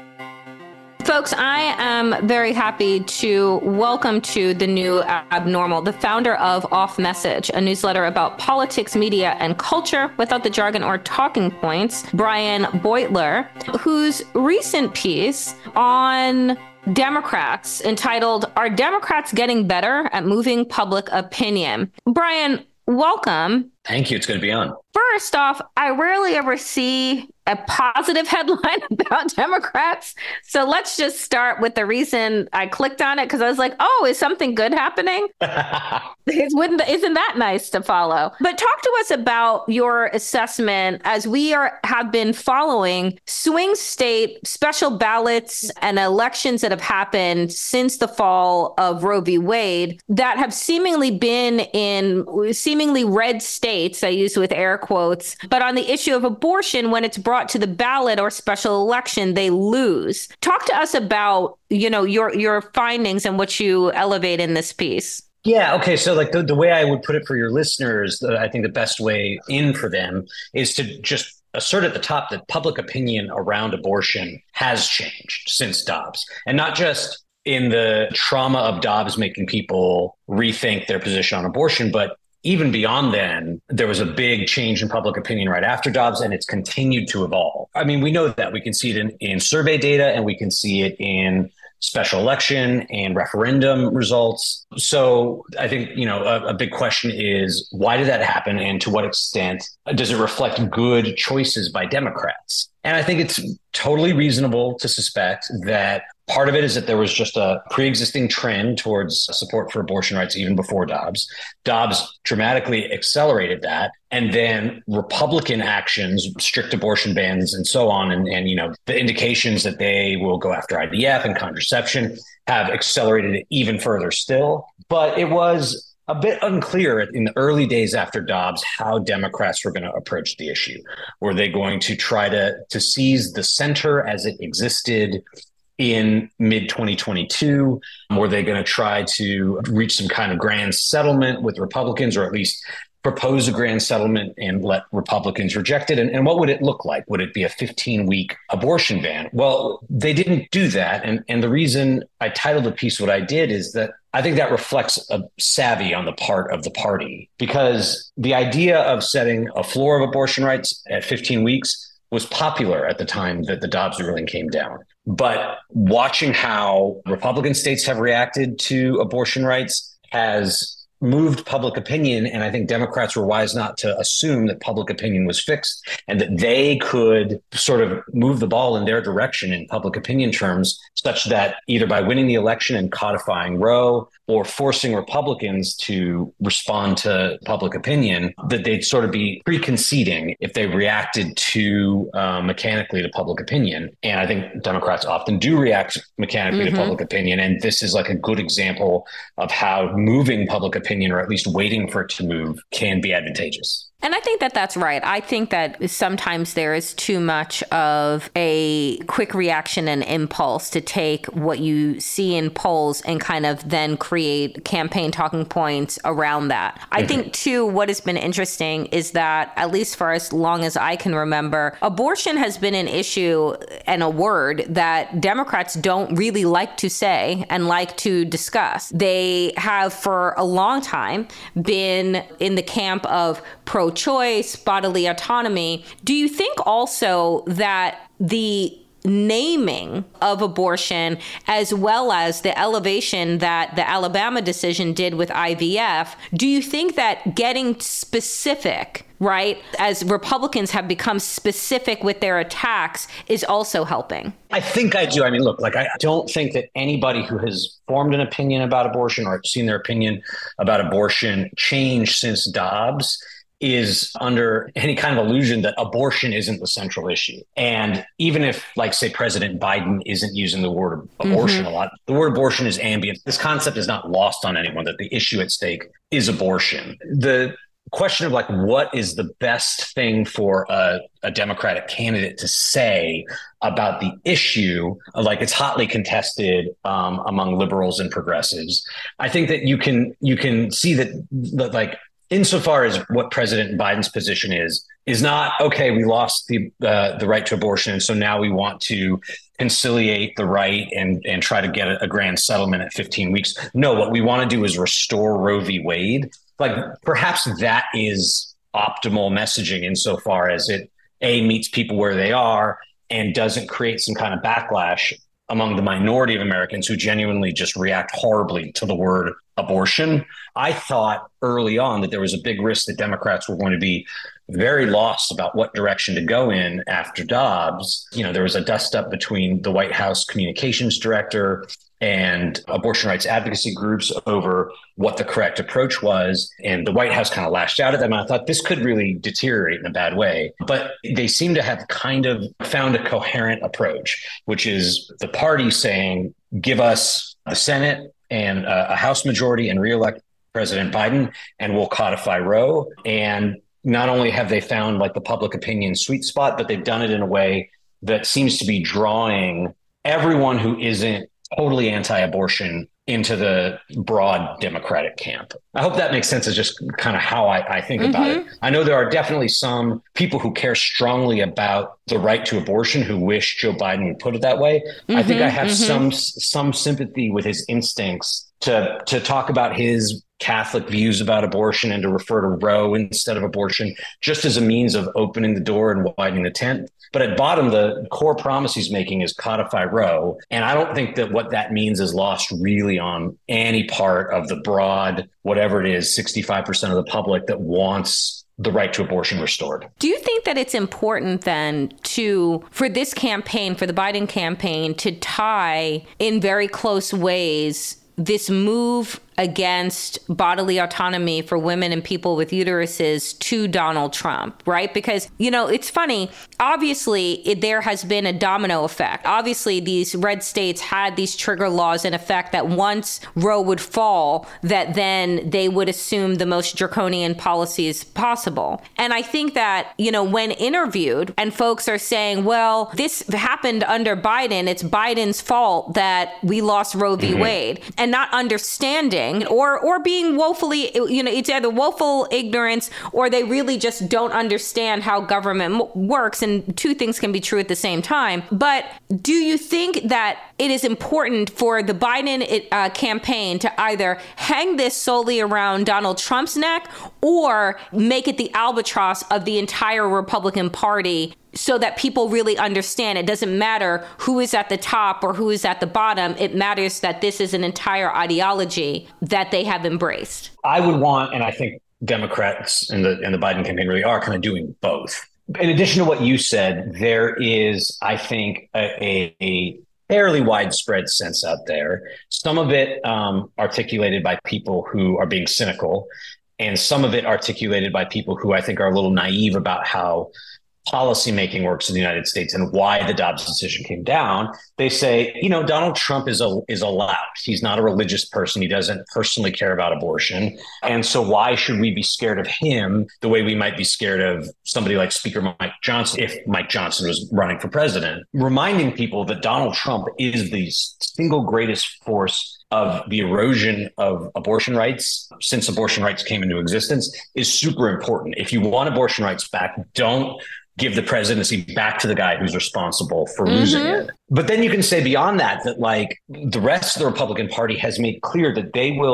C: Folks, I am very happy to welcome to the new Abnormal, the founder of Off Message, a newsletter about politics, media, and culture without the jargon or talking points, Brian Beutler, whose recent piece on Democrats entitled, Are Democrats Getting Better at Moving Public Opinion? Brian, welcome.
H: Thank you. It's good to be on.
C: First off, I rarely ever see a positive headline about Democrats. So let's just start with the reason I clicked on it, because I was like, oh, is something good happening? Wouldn't, isn't that nice to follow? But talk to us about your assessment as we are have been following swing state special ballots and elections that have happened since the fall of Roe v. Wade that have seemingly been in seemingly red states, I use with air quotes, but on the issue of abortion, when it's brought to the ballot or special election, they lose. Talk to us about, you know, your your findings and what you elevate in this piece.
H: Yeah. Okay. So like the, the way I would put it for your listeners, uh, I think the best way in for them is to just assert at the top that public opinion around abortion has changed since Dobbs, and not just in the trauma of Dobbs making people rethink their position on abortion, but even beyond then, there was a big change in public opinion right after Dobbs, and it's continued to evolve. I mean, we know that. We can see it in, in survey data, and we can see it in special election and referendum results. So I think, you know, a, a big question is, why did that happen? And to what extent does it reflect good choices by Democrats? And I think it's totally reasonable to suspect that part of it is that there was just a pre-existing trend towards support for abortion rights even before Dobbs. Dobbs dramatically accelerated that. And then Republican actions, strict abortion bans and so on, and, and you know, the indications that they will go after I V F and contraception have accelerated it even further still. But it was a bit unclear in the early days after Dobbs how Democrats were going to approach the issue. Were they going to try to, to seize the center as it existed in mid twenty twenty-two? Were they going to try to reach some kind of grand settlement with Republicans, or at least propose a grand settlement and let Republicans reject it? And, and what would it look like? Would it be a fifteen-week abortion ban? Well, they didn't do that. And, and the reason I titled the piece what I did is that I think that reflects a savvy on the part of the party, because the idea of setting a floor of abortion rights at fifteen weeks was popular at the time that the Dobbs ruling came down. But watching how Republican states have reacted to abortion rights has moved public opinion. And I think Democrats were wise not to assume that public opinion was fixed and that they could sort of move the ball in their direction in public opinion terms, such that either by winning the election and codifying Roe or forcing Republicans to respond to public opinion, that they'd sort of be pre-conceding if they reacted too uh, mechanically to public opinion. And I think Democrats often do react mechanically mm-hmm. to public opinion. And this is like a good example of how moving public opinion, or at least waiting for it to move, can be advantageous.
C: And I think that that's right. I think that sometimes there is too much of a quick reaction and impulse to take what you see in polls and kind of then create campaign talking points around that. I mm-hmm. think, too, what has been interesting is that, at least for as long as I can remember, abortion has been an issue and a word that Democrats don't really like to say and like to discuss. They have for a long time been in the camp of pro-choice, bodily autonomy. Do you think also that the naming of abortion, as well as the elevation that the Alabama decision did with I V F, do you think that getting specific, right, as Republicans have become specific with their attacks, is also helping?
H: I think I do. I mean, look, like, I don't think that anybody who has formed an opinion about abortion or seen their opinion about abortion change since Dobbs is under any kind of illusion that abortion isn't the central issue. And even if, like, say, President Biden isn't using the word abortion mm-hmm. a lot, the word abortion is ambient. This concept is not lost on anyone, that the issue at stake is abortion. The question of, like, what is the best thing for a, a Democratic candidate to say about the issue, like, it's hotly contested um, among liberals and progressives. I think that you can you can see that, that like, insofar as what President Biden's position is, is not, okay, we lost the uh, the right to abortion, and so now we want to conciliate the right and, and try to get a, a grand settlement at fifteen weeks. No, what we want to do is restore Roe v. Wade. Like, perhaps that is optimal messaging insofar as it, A, meets people where they are and doesn't create some kind of backlash among the minority of Americans who genuinely just react horribly to the word abortion. I thought early on that there was a big risk that Democrats were going to be very lost about what direction to go in after Dobbs. You know, there was a dust up between the White House communications director and abortion rights advocacy groups over what the correct approach was. And the White House kind of lashed out at them. And I thought this could really deteriorate in a bad way. But they seem to have kind of found a coherent approach, which is the party saying, give us the Senate and a House majority and reelect President Biden, and we'll codify Roe. And not only have they found, like, the public opinion sweet spot, but they've done it in a way that seems to be drawing everyone who isn't totally anti-abortion into the broad Democratic camp. I hope that makes sense. Is just kind of how I, I think mm-hmm. about it. I know there are definitely some people who care strongly about the right to abortion who wish Joe Biden would put it that way. Mm-hmm, I think I have mm-hmm. some some sympathy with his instincts to to talk about his Catholic views about abortion and to refer to Roe instead of abortion, just as a means of opening the door and widening the tent. But at bottom, the core promise he's making is codify Roe. And I don't think that what that means is lost really on any part of the broad, whatever it is, sixty-five percent of the public that wants the right to abortion restored.
C: Do you think that it's important then to, for this campaign, for the Biden campaign, to tie in very close ways this move against bodily autonomy for women and people with uteruses to Donald Trump, right? Because, you know, it's funny. Obviously, it, there has been a domino effect. Obviously, these red states had these trigger laws in effect that once Roe would fall, that then they would assume the most draconian policies possible. And I think that, you know, when interviewed and folks are saying, well, this happened under Biden, it's Biden's fault that we lost Roe v. Mm-hmm. Wade, and not understanding or or being woefully, you know, it's either woeful ignorance or they really just don't understand how government m- works. And two things can be true at the same time. But do you think that it is important for the Biden uh, campaign to either hang this solely around Donald Trump's neck or make it the albatross of the entire Republican Party, so that people really understand it doesn't matter who is at the top or who is at the bottom? It matters that this is an entire ideology that they have embraced.
H: I would want, and I think Democrats and the and the Biden campaign really are kind of doing both. In addition to what you said, there is, I think, a, a, a fairly widespread sense out there, some of it um, articulated by people who are being cynical, and some of it articulated by people who I think are a little naive about how policymaking works in the United States and why the Dobbs decision came down. They say, you know, Donald Trump is a is allowed. He's not a religious person. He doesn't personally care about abortion. And so why should we be scared of him the way we might be scared of somebody like Speaker Mike Johnson if Mike Johnson was running for president? Reminding people that Donald Trump is the single greatest force of the erosion of abortion rights since abortion rights came into existence is super important. If you want abortion rights back, don't give the presidency back to the guy who's responsible for mm-hmm. losing it. But then you can say beyond that, that like the rest of the Republican Party has made clear that they will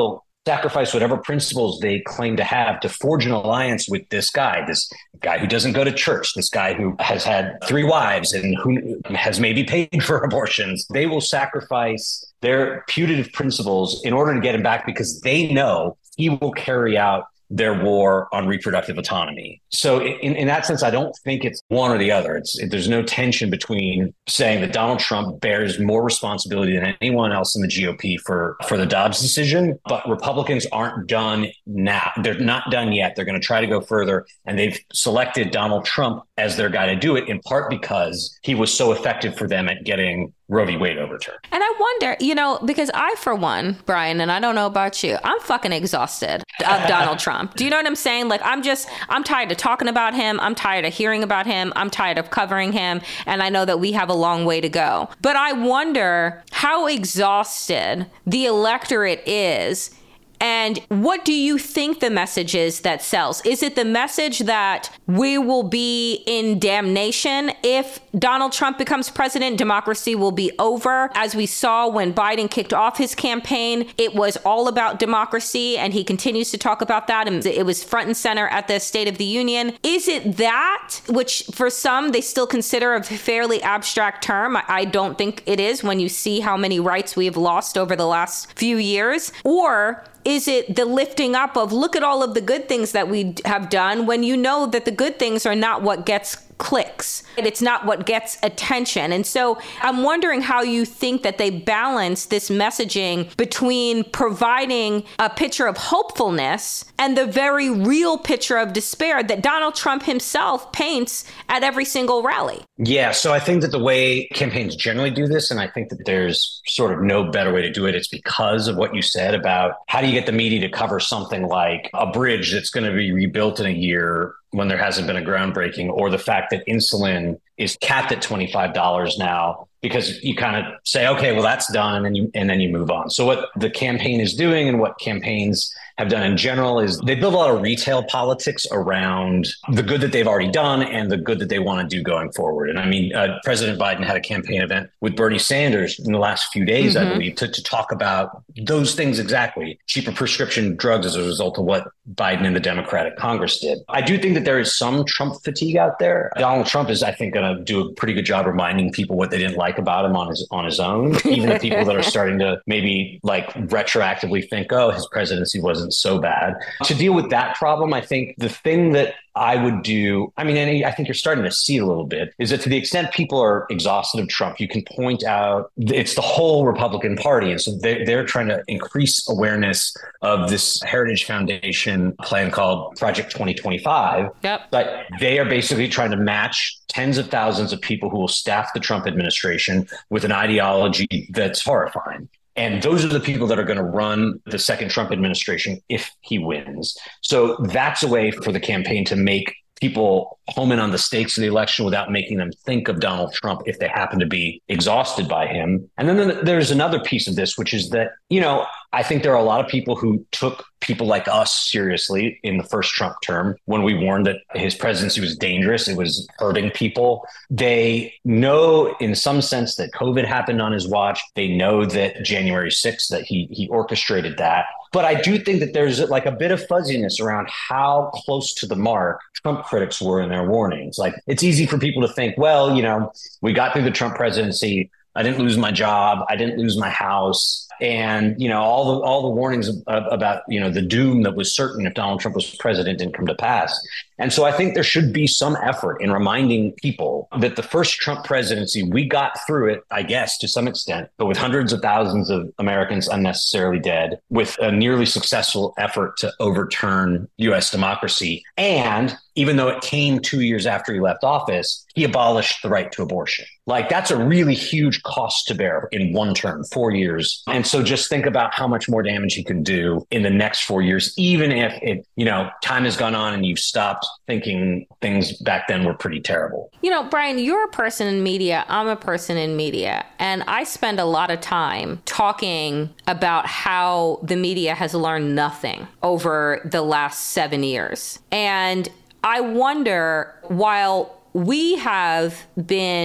H: sacrifice whatever principles they claim to have to forge an alliance with this guy, this guy who doesn't go to church, this guy who has had three wives and who has maybe paid for abortions. They will sacrifice their putative principles in order to get him back because they know he will carry out their war on reproductive autonomy. So in, in that sense, I don't think it's one or the other. It's it, there's no tension between saying that Donald Trump bears more responsibility than anyone else in the G O P for, for the Dobbs decision, but Republicans aren't done now. They're not done yet. They're going to try to go further, and they've selected Donald Trump as their guy to do it, in part because he was so effective for them at getting Roe v. Wade overturned.
C: And I wonder, you know, because I, for one, Brian, and I don't know about you, I'm fucking exhausted of Donald Trump. Do you know what I'm saying? Like, I'm just, I'm tired of talking about him. I'm tired of hearing about him. I'm tired of covering him. And I know that we have a long way to go. But I wonder how exhausted the electorate is. And what do you think the message is that sells? Is it the message that we will be in damnation if Donald Trump becomes president? Democracy will be over. As we saw when Biden kicked off his campaign, it was all about democracy, and he continues to talk about that. And it was front and center at the State of the Union. Is it that, which for some they still consider a fairly abstract term? I don't think it is when you see how many rights we have lost over the last few years. Or is it the lifting up of, look at all of the good things that we have done, when you know that the good things are not what gets clicks. It's not what gets attention. And so I'm wondering how you think that they balance this messaging between providing a picture of hopefulness and the very real picture of despair that Donald Trump himself paints at every single rally.
H: Yeah, so I think that the way campaigns generally do this, and I think that there's sort of no better way to do it, it's because of what you said about how do you get the media to cover something like a bridge that's going to be rebuilt in a year when there hasn't been a groundbreaking, or the fact that insulin is capped at twenty-five dollars now, because you kind of say, okay, well, that's done. And you, and then you move on. So what the campaign is doing, and what campaigns have done in general, is they build a lot of retail politics around the good that they've already done and the good that they want to do going forward. And I mean, uh, President Biden had a campaign event with Bernie Sanders in the last few days, mm-hmm. I believe, to, to talk about those things exactly. Cheaper prescription drugs as a result of what Biden and the Democratic Congress did. I do think that there is some Trump fatigue out there. Donald Trump is, I think, going to do a pretty good job reminding people what they didn't like about him on his on his own. Even the people that are starting to maybe like retroactively think, oh, his presidency wasn't so bad. To deal with that problem, I think the thing that I would do, I mean, and I think you're starting to see it a little bit, is that to the extent people are exhausted of Trump, you can point out it's the whole Republican Party. And so they're, they're trying to increase awareness of this Heritage Foundation plan called Project twenty twenty-five.
C: Yep.
H: But they are basically trying to match tens of thousands of people who will staff the Trump administration with an ideology that's horrifying. And those are the people that are going to run the second Trump administration if he wins. So that's a way for the campaign to make people home in on the stakes of the election without making them think of Donald Trump if they happen to be exhausted by him. And then there's another piece of this, which is that, you know, I think there are a lot of people who took people like us seriously in the first Trump term when we warned that his presidency was dangerous. It was hurting people. They know in some sense that COVID happened on his watch. They know that January sixth, that he he orchestrated that. But I do think that there's like a bit of fuzziness around how close to the mark Trump critics were in their warnings. Like, it's easy for people to think, well, you know, we got through the Trump presidency. I didn't lose my job. I didn't lose my house. And, you know, all the all the warnings about, you know, the doom that was certain if Donald Trump was president didn't come to pass. And so I think there should be some effort in reminding people that the first Trump presidency, we got through it, I guess, to some extent, but with hundreds of thousands of Americans unnecessarily dead, with a nearly successful effort to overturn U S democracy. And even though it came two years after he left office, he abolished the right to abortion. Like, that's a really huge cost to bear in one term, four years. And so just think about how much more damage he can do in the next four years, even if it, you know, time has gone on and you've stopped thinking things back then were pretty terrible.
C: You know, Brian, you're a person in media. I'm a person in media. And I spend a lot of time talking about how the media has learned nothing over the last seven years. And I wonder, while we have been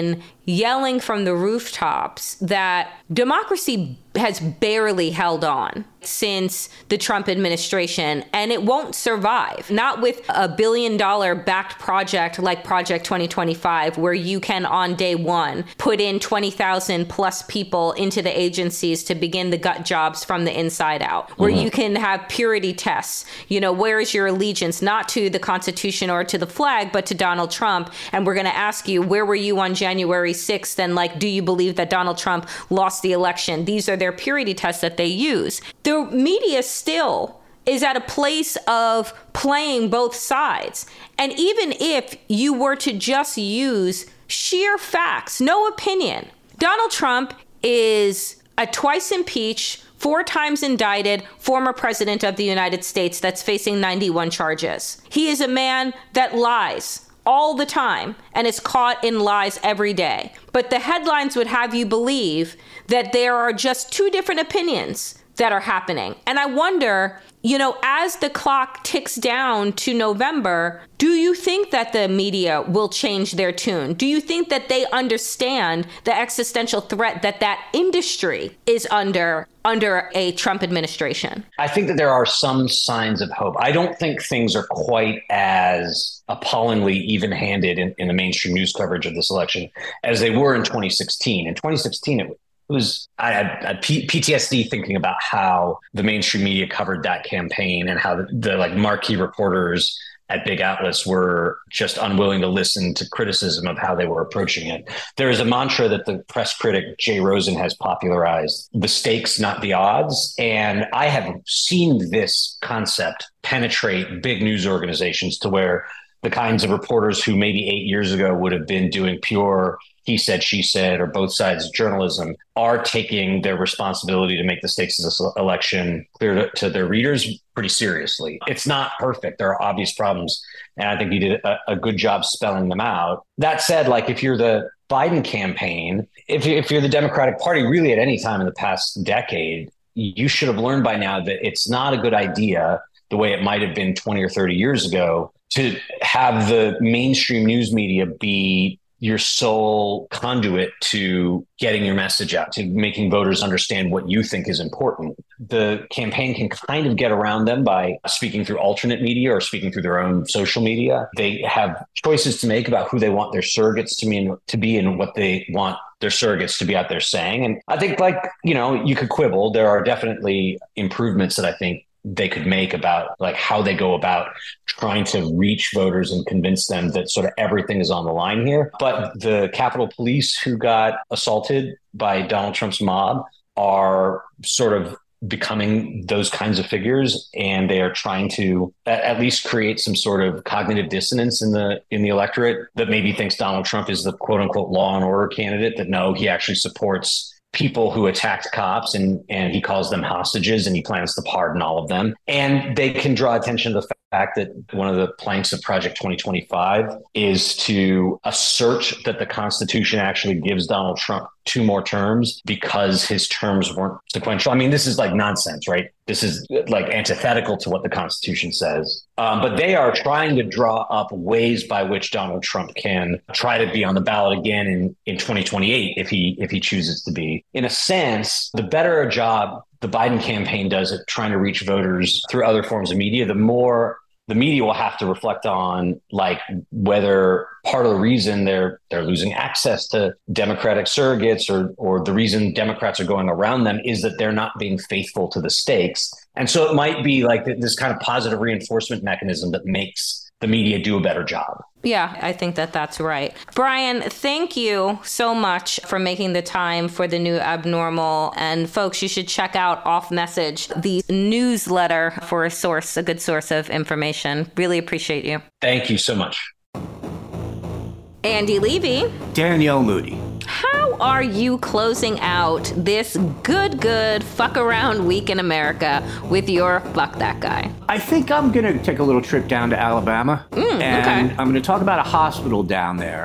C: yelling from the rooftops that democracy has barely held on since the Trump administration, and it won't survive. Not with a billion dollar backed project like Project twenty twenty-five, where you can on day one put in twenty thousand plus people into the agencies to begin the gut jobs from the inside out, where mm-hmm. you can have purity tests. You know, where is your allegiance, not to the Constitution or to the flag, but to Donald Trump? And we're going to ask you, where were you on January sixth? And like, do you believe that Donald Trump lost the election? These are their purity tests that they use. The media still is at a place of playing both sides. And even if you were to just use sheer facts, no opinion, Donald Trump is a twice impeached, four times indicted former president of the United States that's facing ninety-one charges. He is a man that lies all the time and is caught in lies every day. But the headlines would have you believe that there are just two different opinions that are happening. And I wonder, you know, as the clock ticks down to November, do you think that the media will change their tune? Do you think that they understand the existential threat that that industry is under under a Trump administration?
H: I think that there are some signs of hope. I don't think things are quite as appallingly even-handed in, in the mainstream news coverage of this election as they were in twenty sixteen. In twenty sixteen, it was I had, I had P T S D thinking about how the mainstream media covered that campaign and how the, the like marquee reporters at big outlets were just unwilling to listen to criticism of how they were approaching it. There is a mantra that the press critic Jay Rosen has popularized: the stakes, not the odds. And I have seen this concept penetrate big news organizations to where the kinds of reporters who maybe eight years ago would have been doing pure he said, she said, or both sides of journalism are taking their responsibility to make the stakes of this election clear to, to their readers pretty seriously. It's not perfect. There are obvious problems. And I think he did a, a good job spelling them out. That said, like if you're the Biden campaign, if, if you're the Democratic Party, really at any time in the past decade, you should have learned by now that it's not a good idea, the way it might have been twenty or thirty years ago, to have the mainstream news media be your sole conduit to getting your message out, to making voters understand what you think is important. The campaign can kind of get around them by speaking through alternate media or speaking through their own social media. They have choices to make about who they want their surrogates to mean to be and what they want their surrogates to be out there saying. And I think, like, you know, you could quibble. There are definitely improvements that I think they could make about like how they go about trying to reach voters and convince them that sort of everything is on the line here. But the Capitol Police who got assaulted by Donald Trump's mob are sort of becoming those kinds of figures, and they are trying to at least create some sort of cognitive dissonance in the in the electorate that maybe thinks Donald Trump is the quote unquote law and order candidate, that no, he actually supports people who attacked cops and, and he calls them hostages and he plans to pardon all of them. And they can draw attention to the fact that one of the planks of Project twenty twenty-five is to assert that the Constitution actually gives Donald Trump two more terms because his terms weren't sequential. I mean, this is like nonsense, right? This is like antithetical to what the Constitution says. Um, but they are trying to draw up ways by which Donald Trump can try to be on the ballot again in, in twenty twenty-eight if he if he chooses to be. In a sense, the better a job the Biden campaign does at trying to reach voters through other forms of media, the more the media will have to reflect on like whether part of the reason they're they're losing access to Democratic surrogates or or the reason Democrats are going around them is that they're not being faithful to the stakes. And so it might be like this kind of positive reinforcement mechanism that makes the media do a better job.
C: Yeah, I think that that's right. Brian, thank you so much for making the time for The New Abnormal. And folks, you should check out Off Message, the newsletter, for a source, a good source of information. Really appreciate you.
H: Thank you so much.
C: Andy Levy.
B: Danielle Moody.
C: How are you closing out this good, good fuck around week in America with your fuck that guy?
B: I think I'm going to take a little trip down to Alabama.
C: Mm,
B: and
C: okay.
B: I'm going to talk about a hospital down there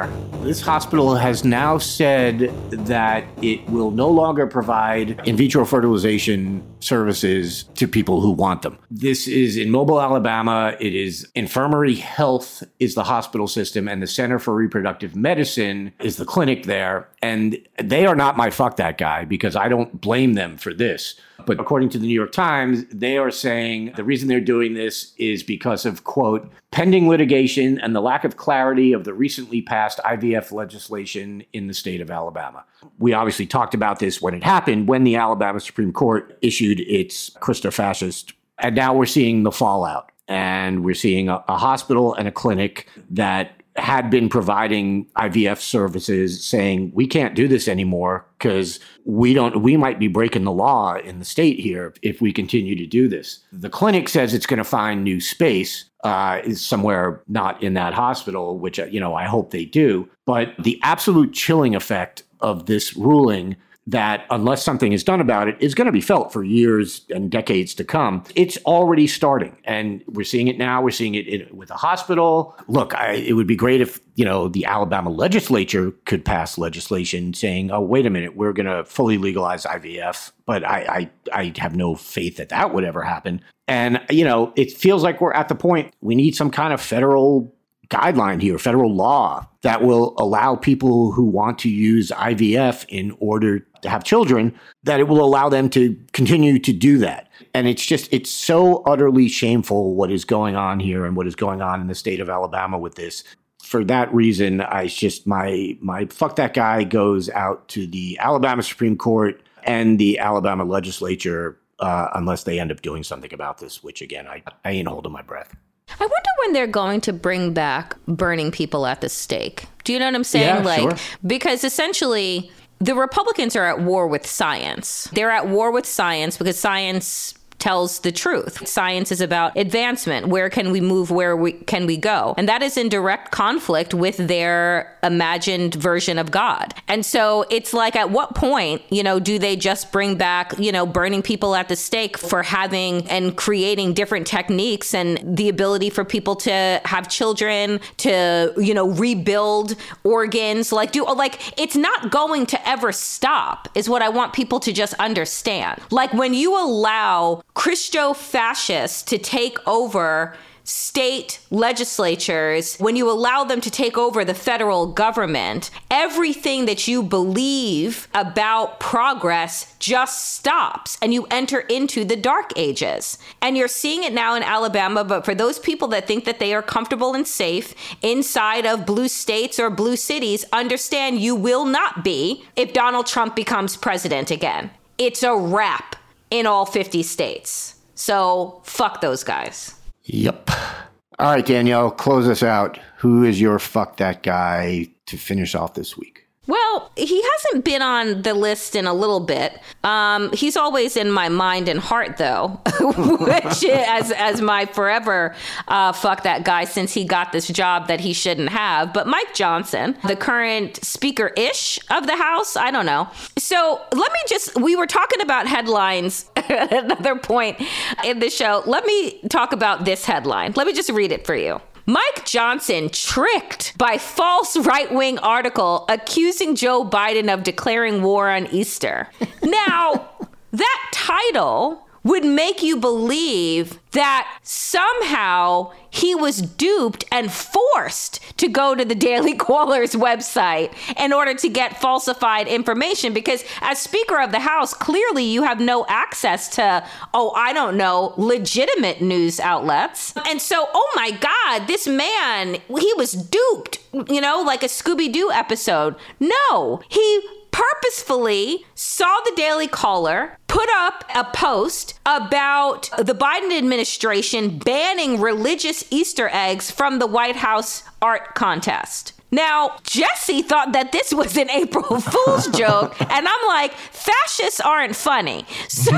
E: This hospital has now said that it will no longer provide in vitro fertilization services to people who want them. This is in Mobile, Alabama. It is Infirmary Health is the hospital system, and the Center for Reproductive Medicine is the clinic there. And they are not my fuck that guy, because I don't blame them for this. But according to the New York Times, they are saying the reason they're doing this is because of, quote, pending litigation and the lack of clarity of the recently passed I V F legislation in the state of Alabama. We obviously talked about this when it happened, when the Alabama Supreme Court issued its Christo-fascist. And now we're seeing the fallout. And we're seeing a, a hospital and a clinic that had been providing I V F services saying, we can't do this anymore because we don't, we might be breaking the law in the state here if we continue to do this. The clinic says it's going to find new space uh, somewhere not in that hospital, which, you know, I hope they do. But the absolute chilling effect of this ruling, that unless something is done about it, is going to be felt for years and decades to come. It's already starting, and we're seeing it now. We're seeing it in, with a hospital. Look, I, it would be great if, you know, the Alabama legislature could pass legislation saying, oh, wait a minute, we're going to fully legalize I V F. But I, I, I have no faith that that would ever happen. And, you know, it feels like we're at the point we need some kind of federal guideline here, federal law that will allow people who want to use I V F in order to have children, that it will allow them to continue to do that. And it's just, it's so utterly shameful what is going on here and what is going on in the state of Alabama with this. For that reason, I just, my, my fuck that guy goes out to the Alabama Supreme Court and the Alabama legislature, uh, unless they end up doing something about this, which again, I, I ain't holding my breath.
C: I wonder when they're going to bring back burning people at the stake. Do you know what I'm saying?
E: Yeah,
C: like,
E: sure.
C: Because essentially the Republicans are at war with science. They're at war with science because science tells the truth. Science is about advancement. Where can we move? Where we, can we go? And that is in direct conflict with their imagined version of God. And so it's like, at what point, you know, do they just bring back, you know, burning people at the stake for having and creating different techniques and the ability for people to have children, to, you know, rebuild organs, like do, like, it's not going to ever stop is what I want people to just understand. Like, when you allow Christo-fascists to take over state legislatures, when you allow them to take over the federal government, everything that you believe about progress just stops and you enter into the dark ages. And you're seeing it now in Alabama, but for those people that think that they are comfortable and safe inside of blue states or blue cities, understand you will not be if Donald Trump becomes president again. It's a wrap in all fifty states. So fuck those guys.
E: Yep. All right, Danielle, close us out. Who is your fuck that guy to finish off this week?
C: Well, he hasn't been on the list in a little bit. Um, he's always in my mind and heart, though, which as as my forever uh, fuck that guy since he got this job that he shouldn't have. But Mike Johnson, the current speaker-ish of the House, I don't know. So let me just, we were talking about headlines at another point in the show. Let me talk about this headline. Let me just read it for you. Mike Johnson tricked by false right-wing article accusing Joe Biden of declaring war on Easter. Now, that title would make you believe that somehow he was duped and forced to go to the Daily Caller's website in order to get falsified information, because as Speaker of the House, clearly you have no access to, oh, I don't know, legitimate news outlets. And so, oh my God, this man, he was duped, you know, like a Scooby-Doo episode. No, he purposefully saw the Daily Caller put up a post about the Biden administration banning religious Easter eggs from the White House art contest. Now, Jesse thought that this was an April Fool's joke, and I'm like, fascists aren't funny. So,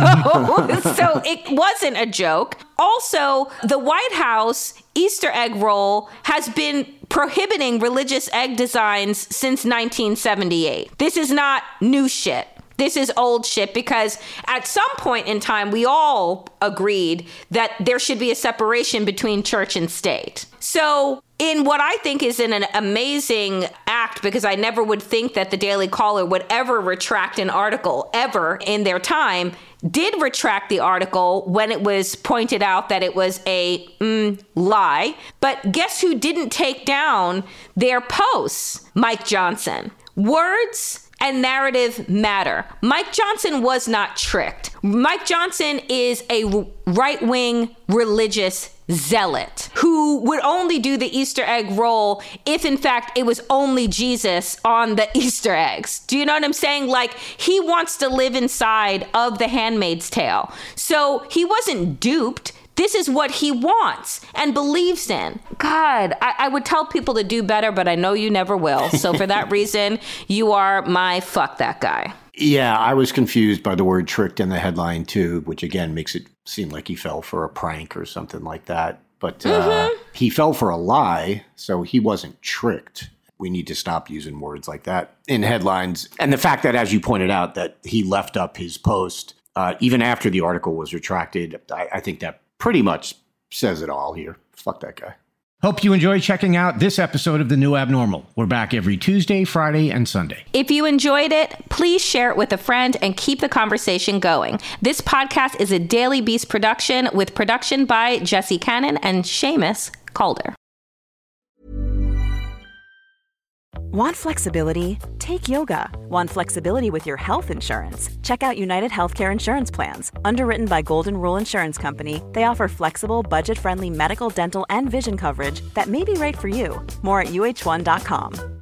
C: so it wasn't a joke. Also, the White House Easter egg roll has been prohibiting religious egg designs since nineteen seventy-eight. This is not new shit. This is old shit, because at some point in time, we all agreed that there should be a separation between church and state. So in what I think is in an amazing act, because I never would think that the Daily Caller would ever retract an article ever in their time, did retract the article when it was pointed out that it was a mm, lie. But guess who didn't take down their posts? Mike Johnson. Words and narrative matter. Mike Johnson was not tricked. Mike Johnson is a right-wing religious zealot who would only do the Easter egg roll if, in fact, it was only Jesus on the Easter eggs. Do you know what I'm saying? Like, he wants to live inside of The Handmaid's Tale. So he wasn't duped. This is what he wants and believes in. God, I, I would tell people to do better, but I know you never will. So for that reason, you are my fuck that guy.
E: Yeah, I was confused by the word tricked in the headline too, which again makes it seem like he fell for a prank or something like that. But uh, mm-hmm. he fell for a lie, so he wasn't tricked. We need to stop using words like that in headlines. And the fact that, as you pointed out, that he left up his post uh, even after the article was retracted, I, I think that pretty much says it all here. Fuck that guy.
B: Hope you enjoyed checking out this episode of The New Abnormal. We're back every Tuesday, Friday, and Sunday.
C: If you enjoyed it, please share it with a friend and keep the conversation going. This podcast is a Daily Beast production with production by Jesse Cannon and Seamus Calder.
F: Want flexibility? Take yoga. Want flexibility with your health insurance? Check out United Healthcare Insurance Plans. Underwritten by Golden Rule Insurance Company, they offer flexible, budget-friendly medical, dental, and vision coverage that may be right for you. More at U H one dot com.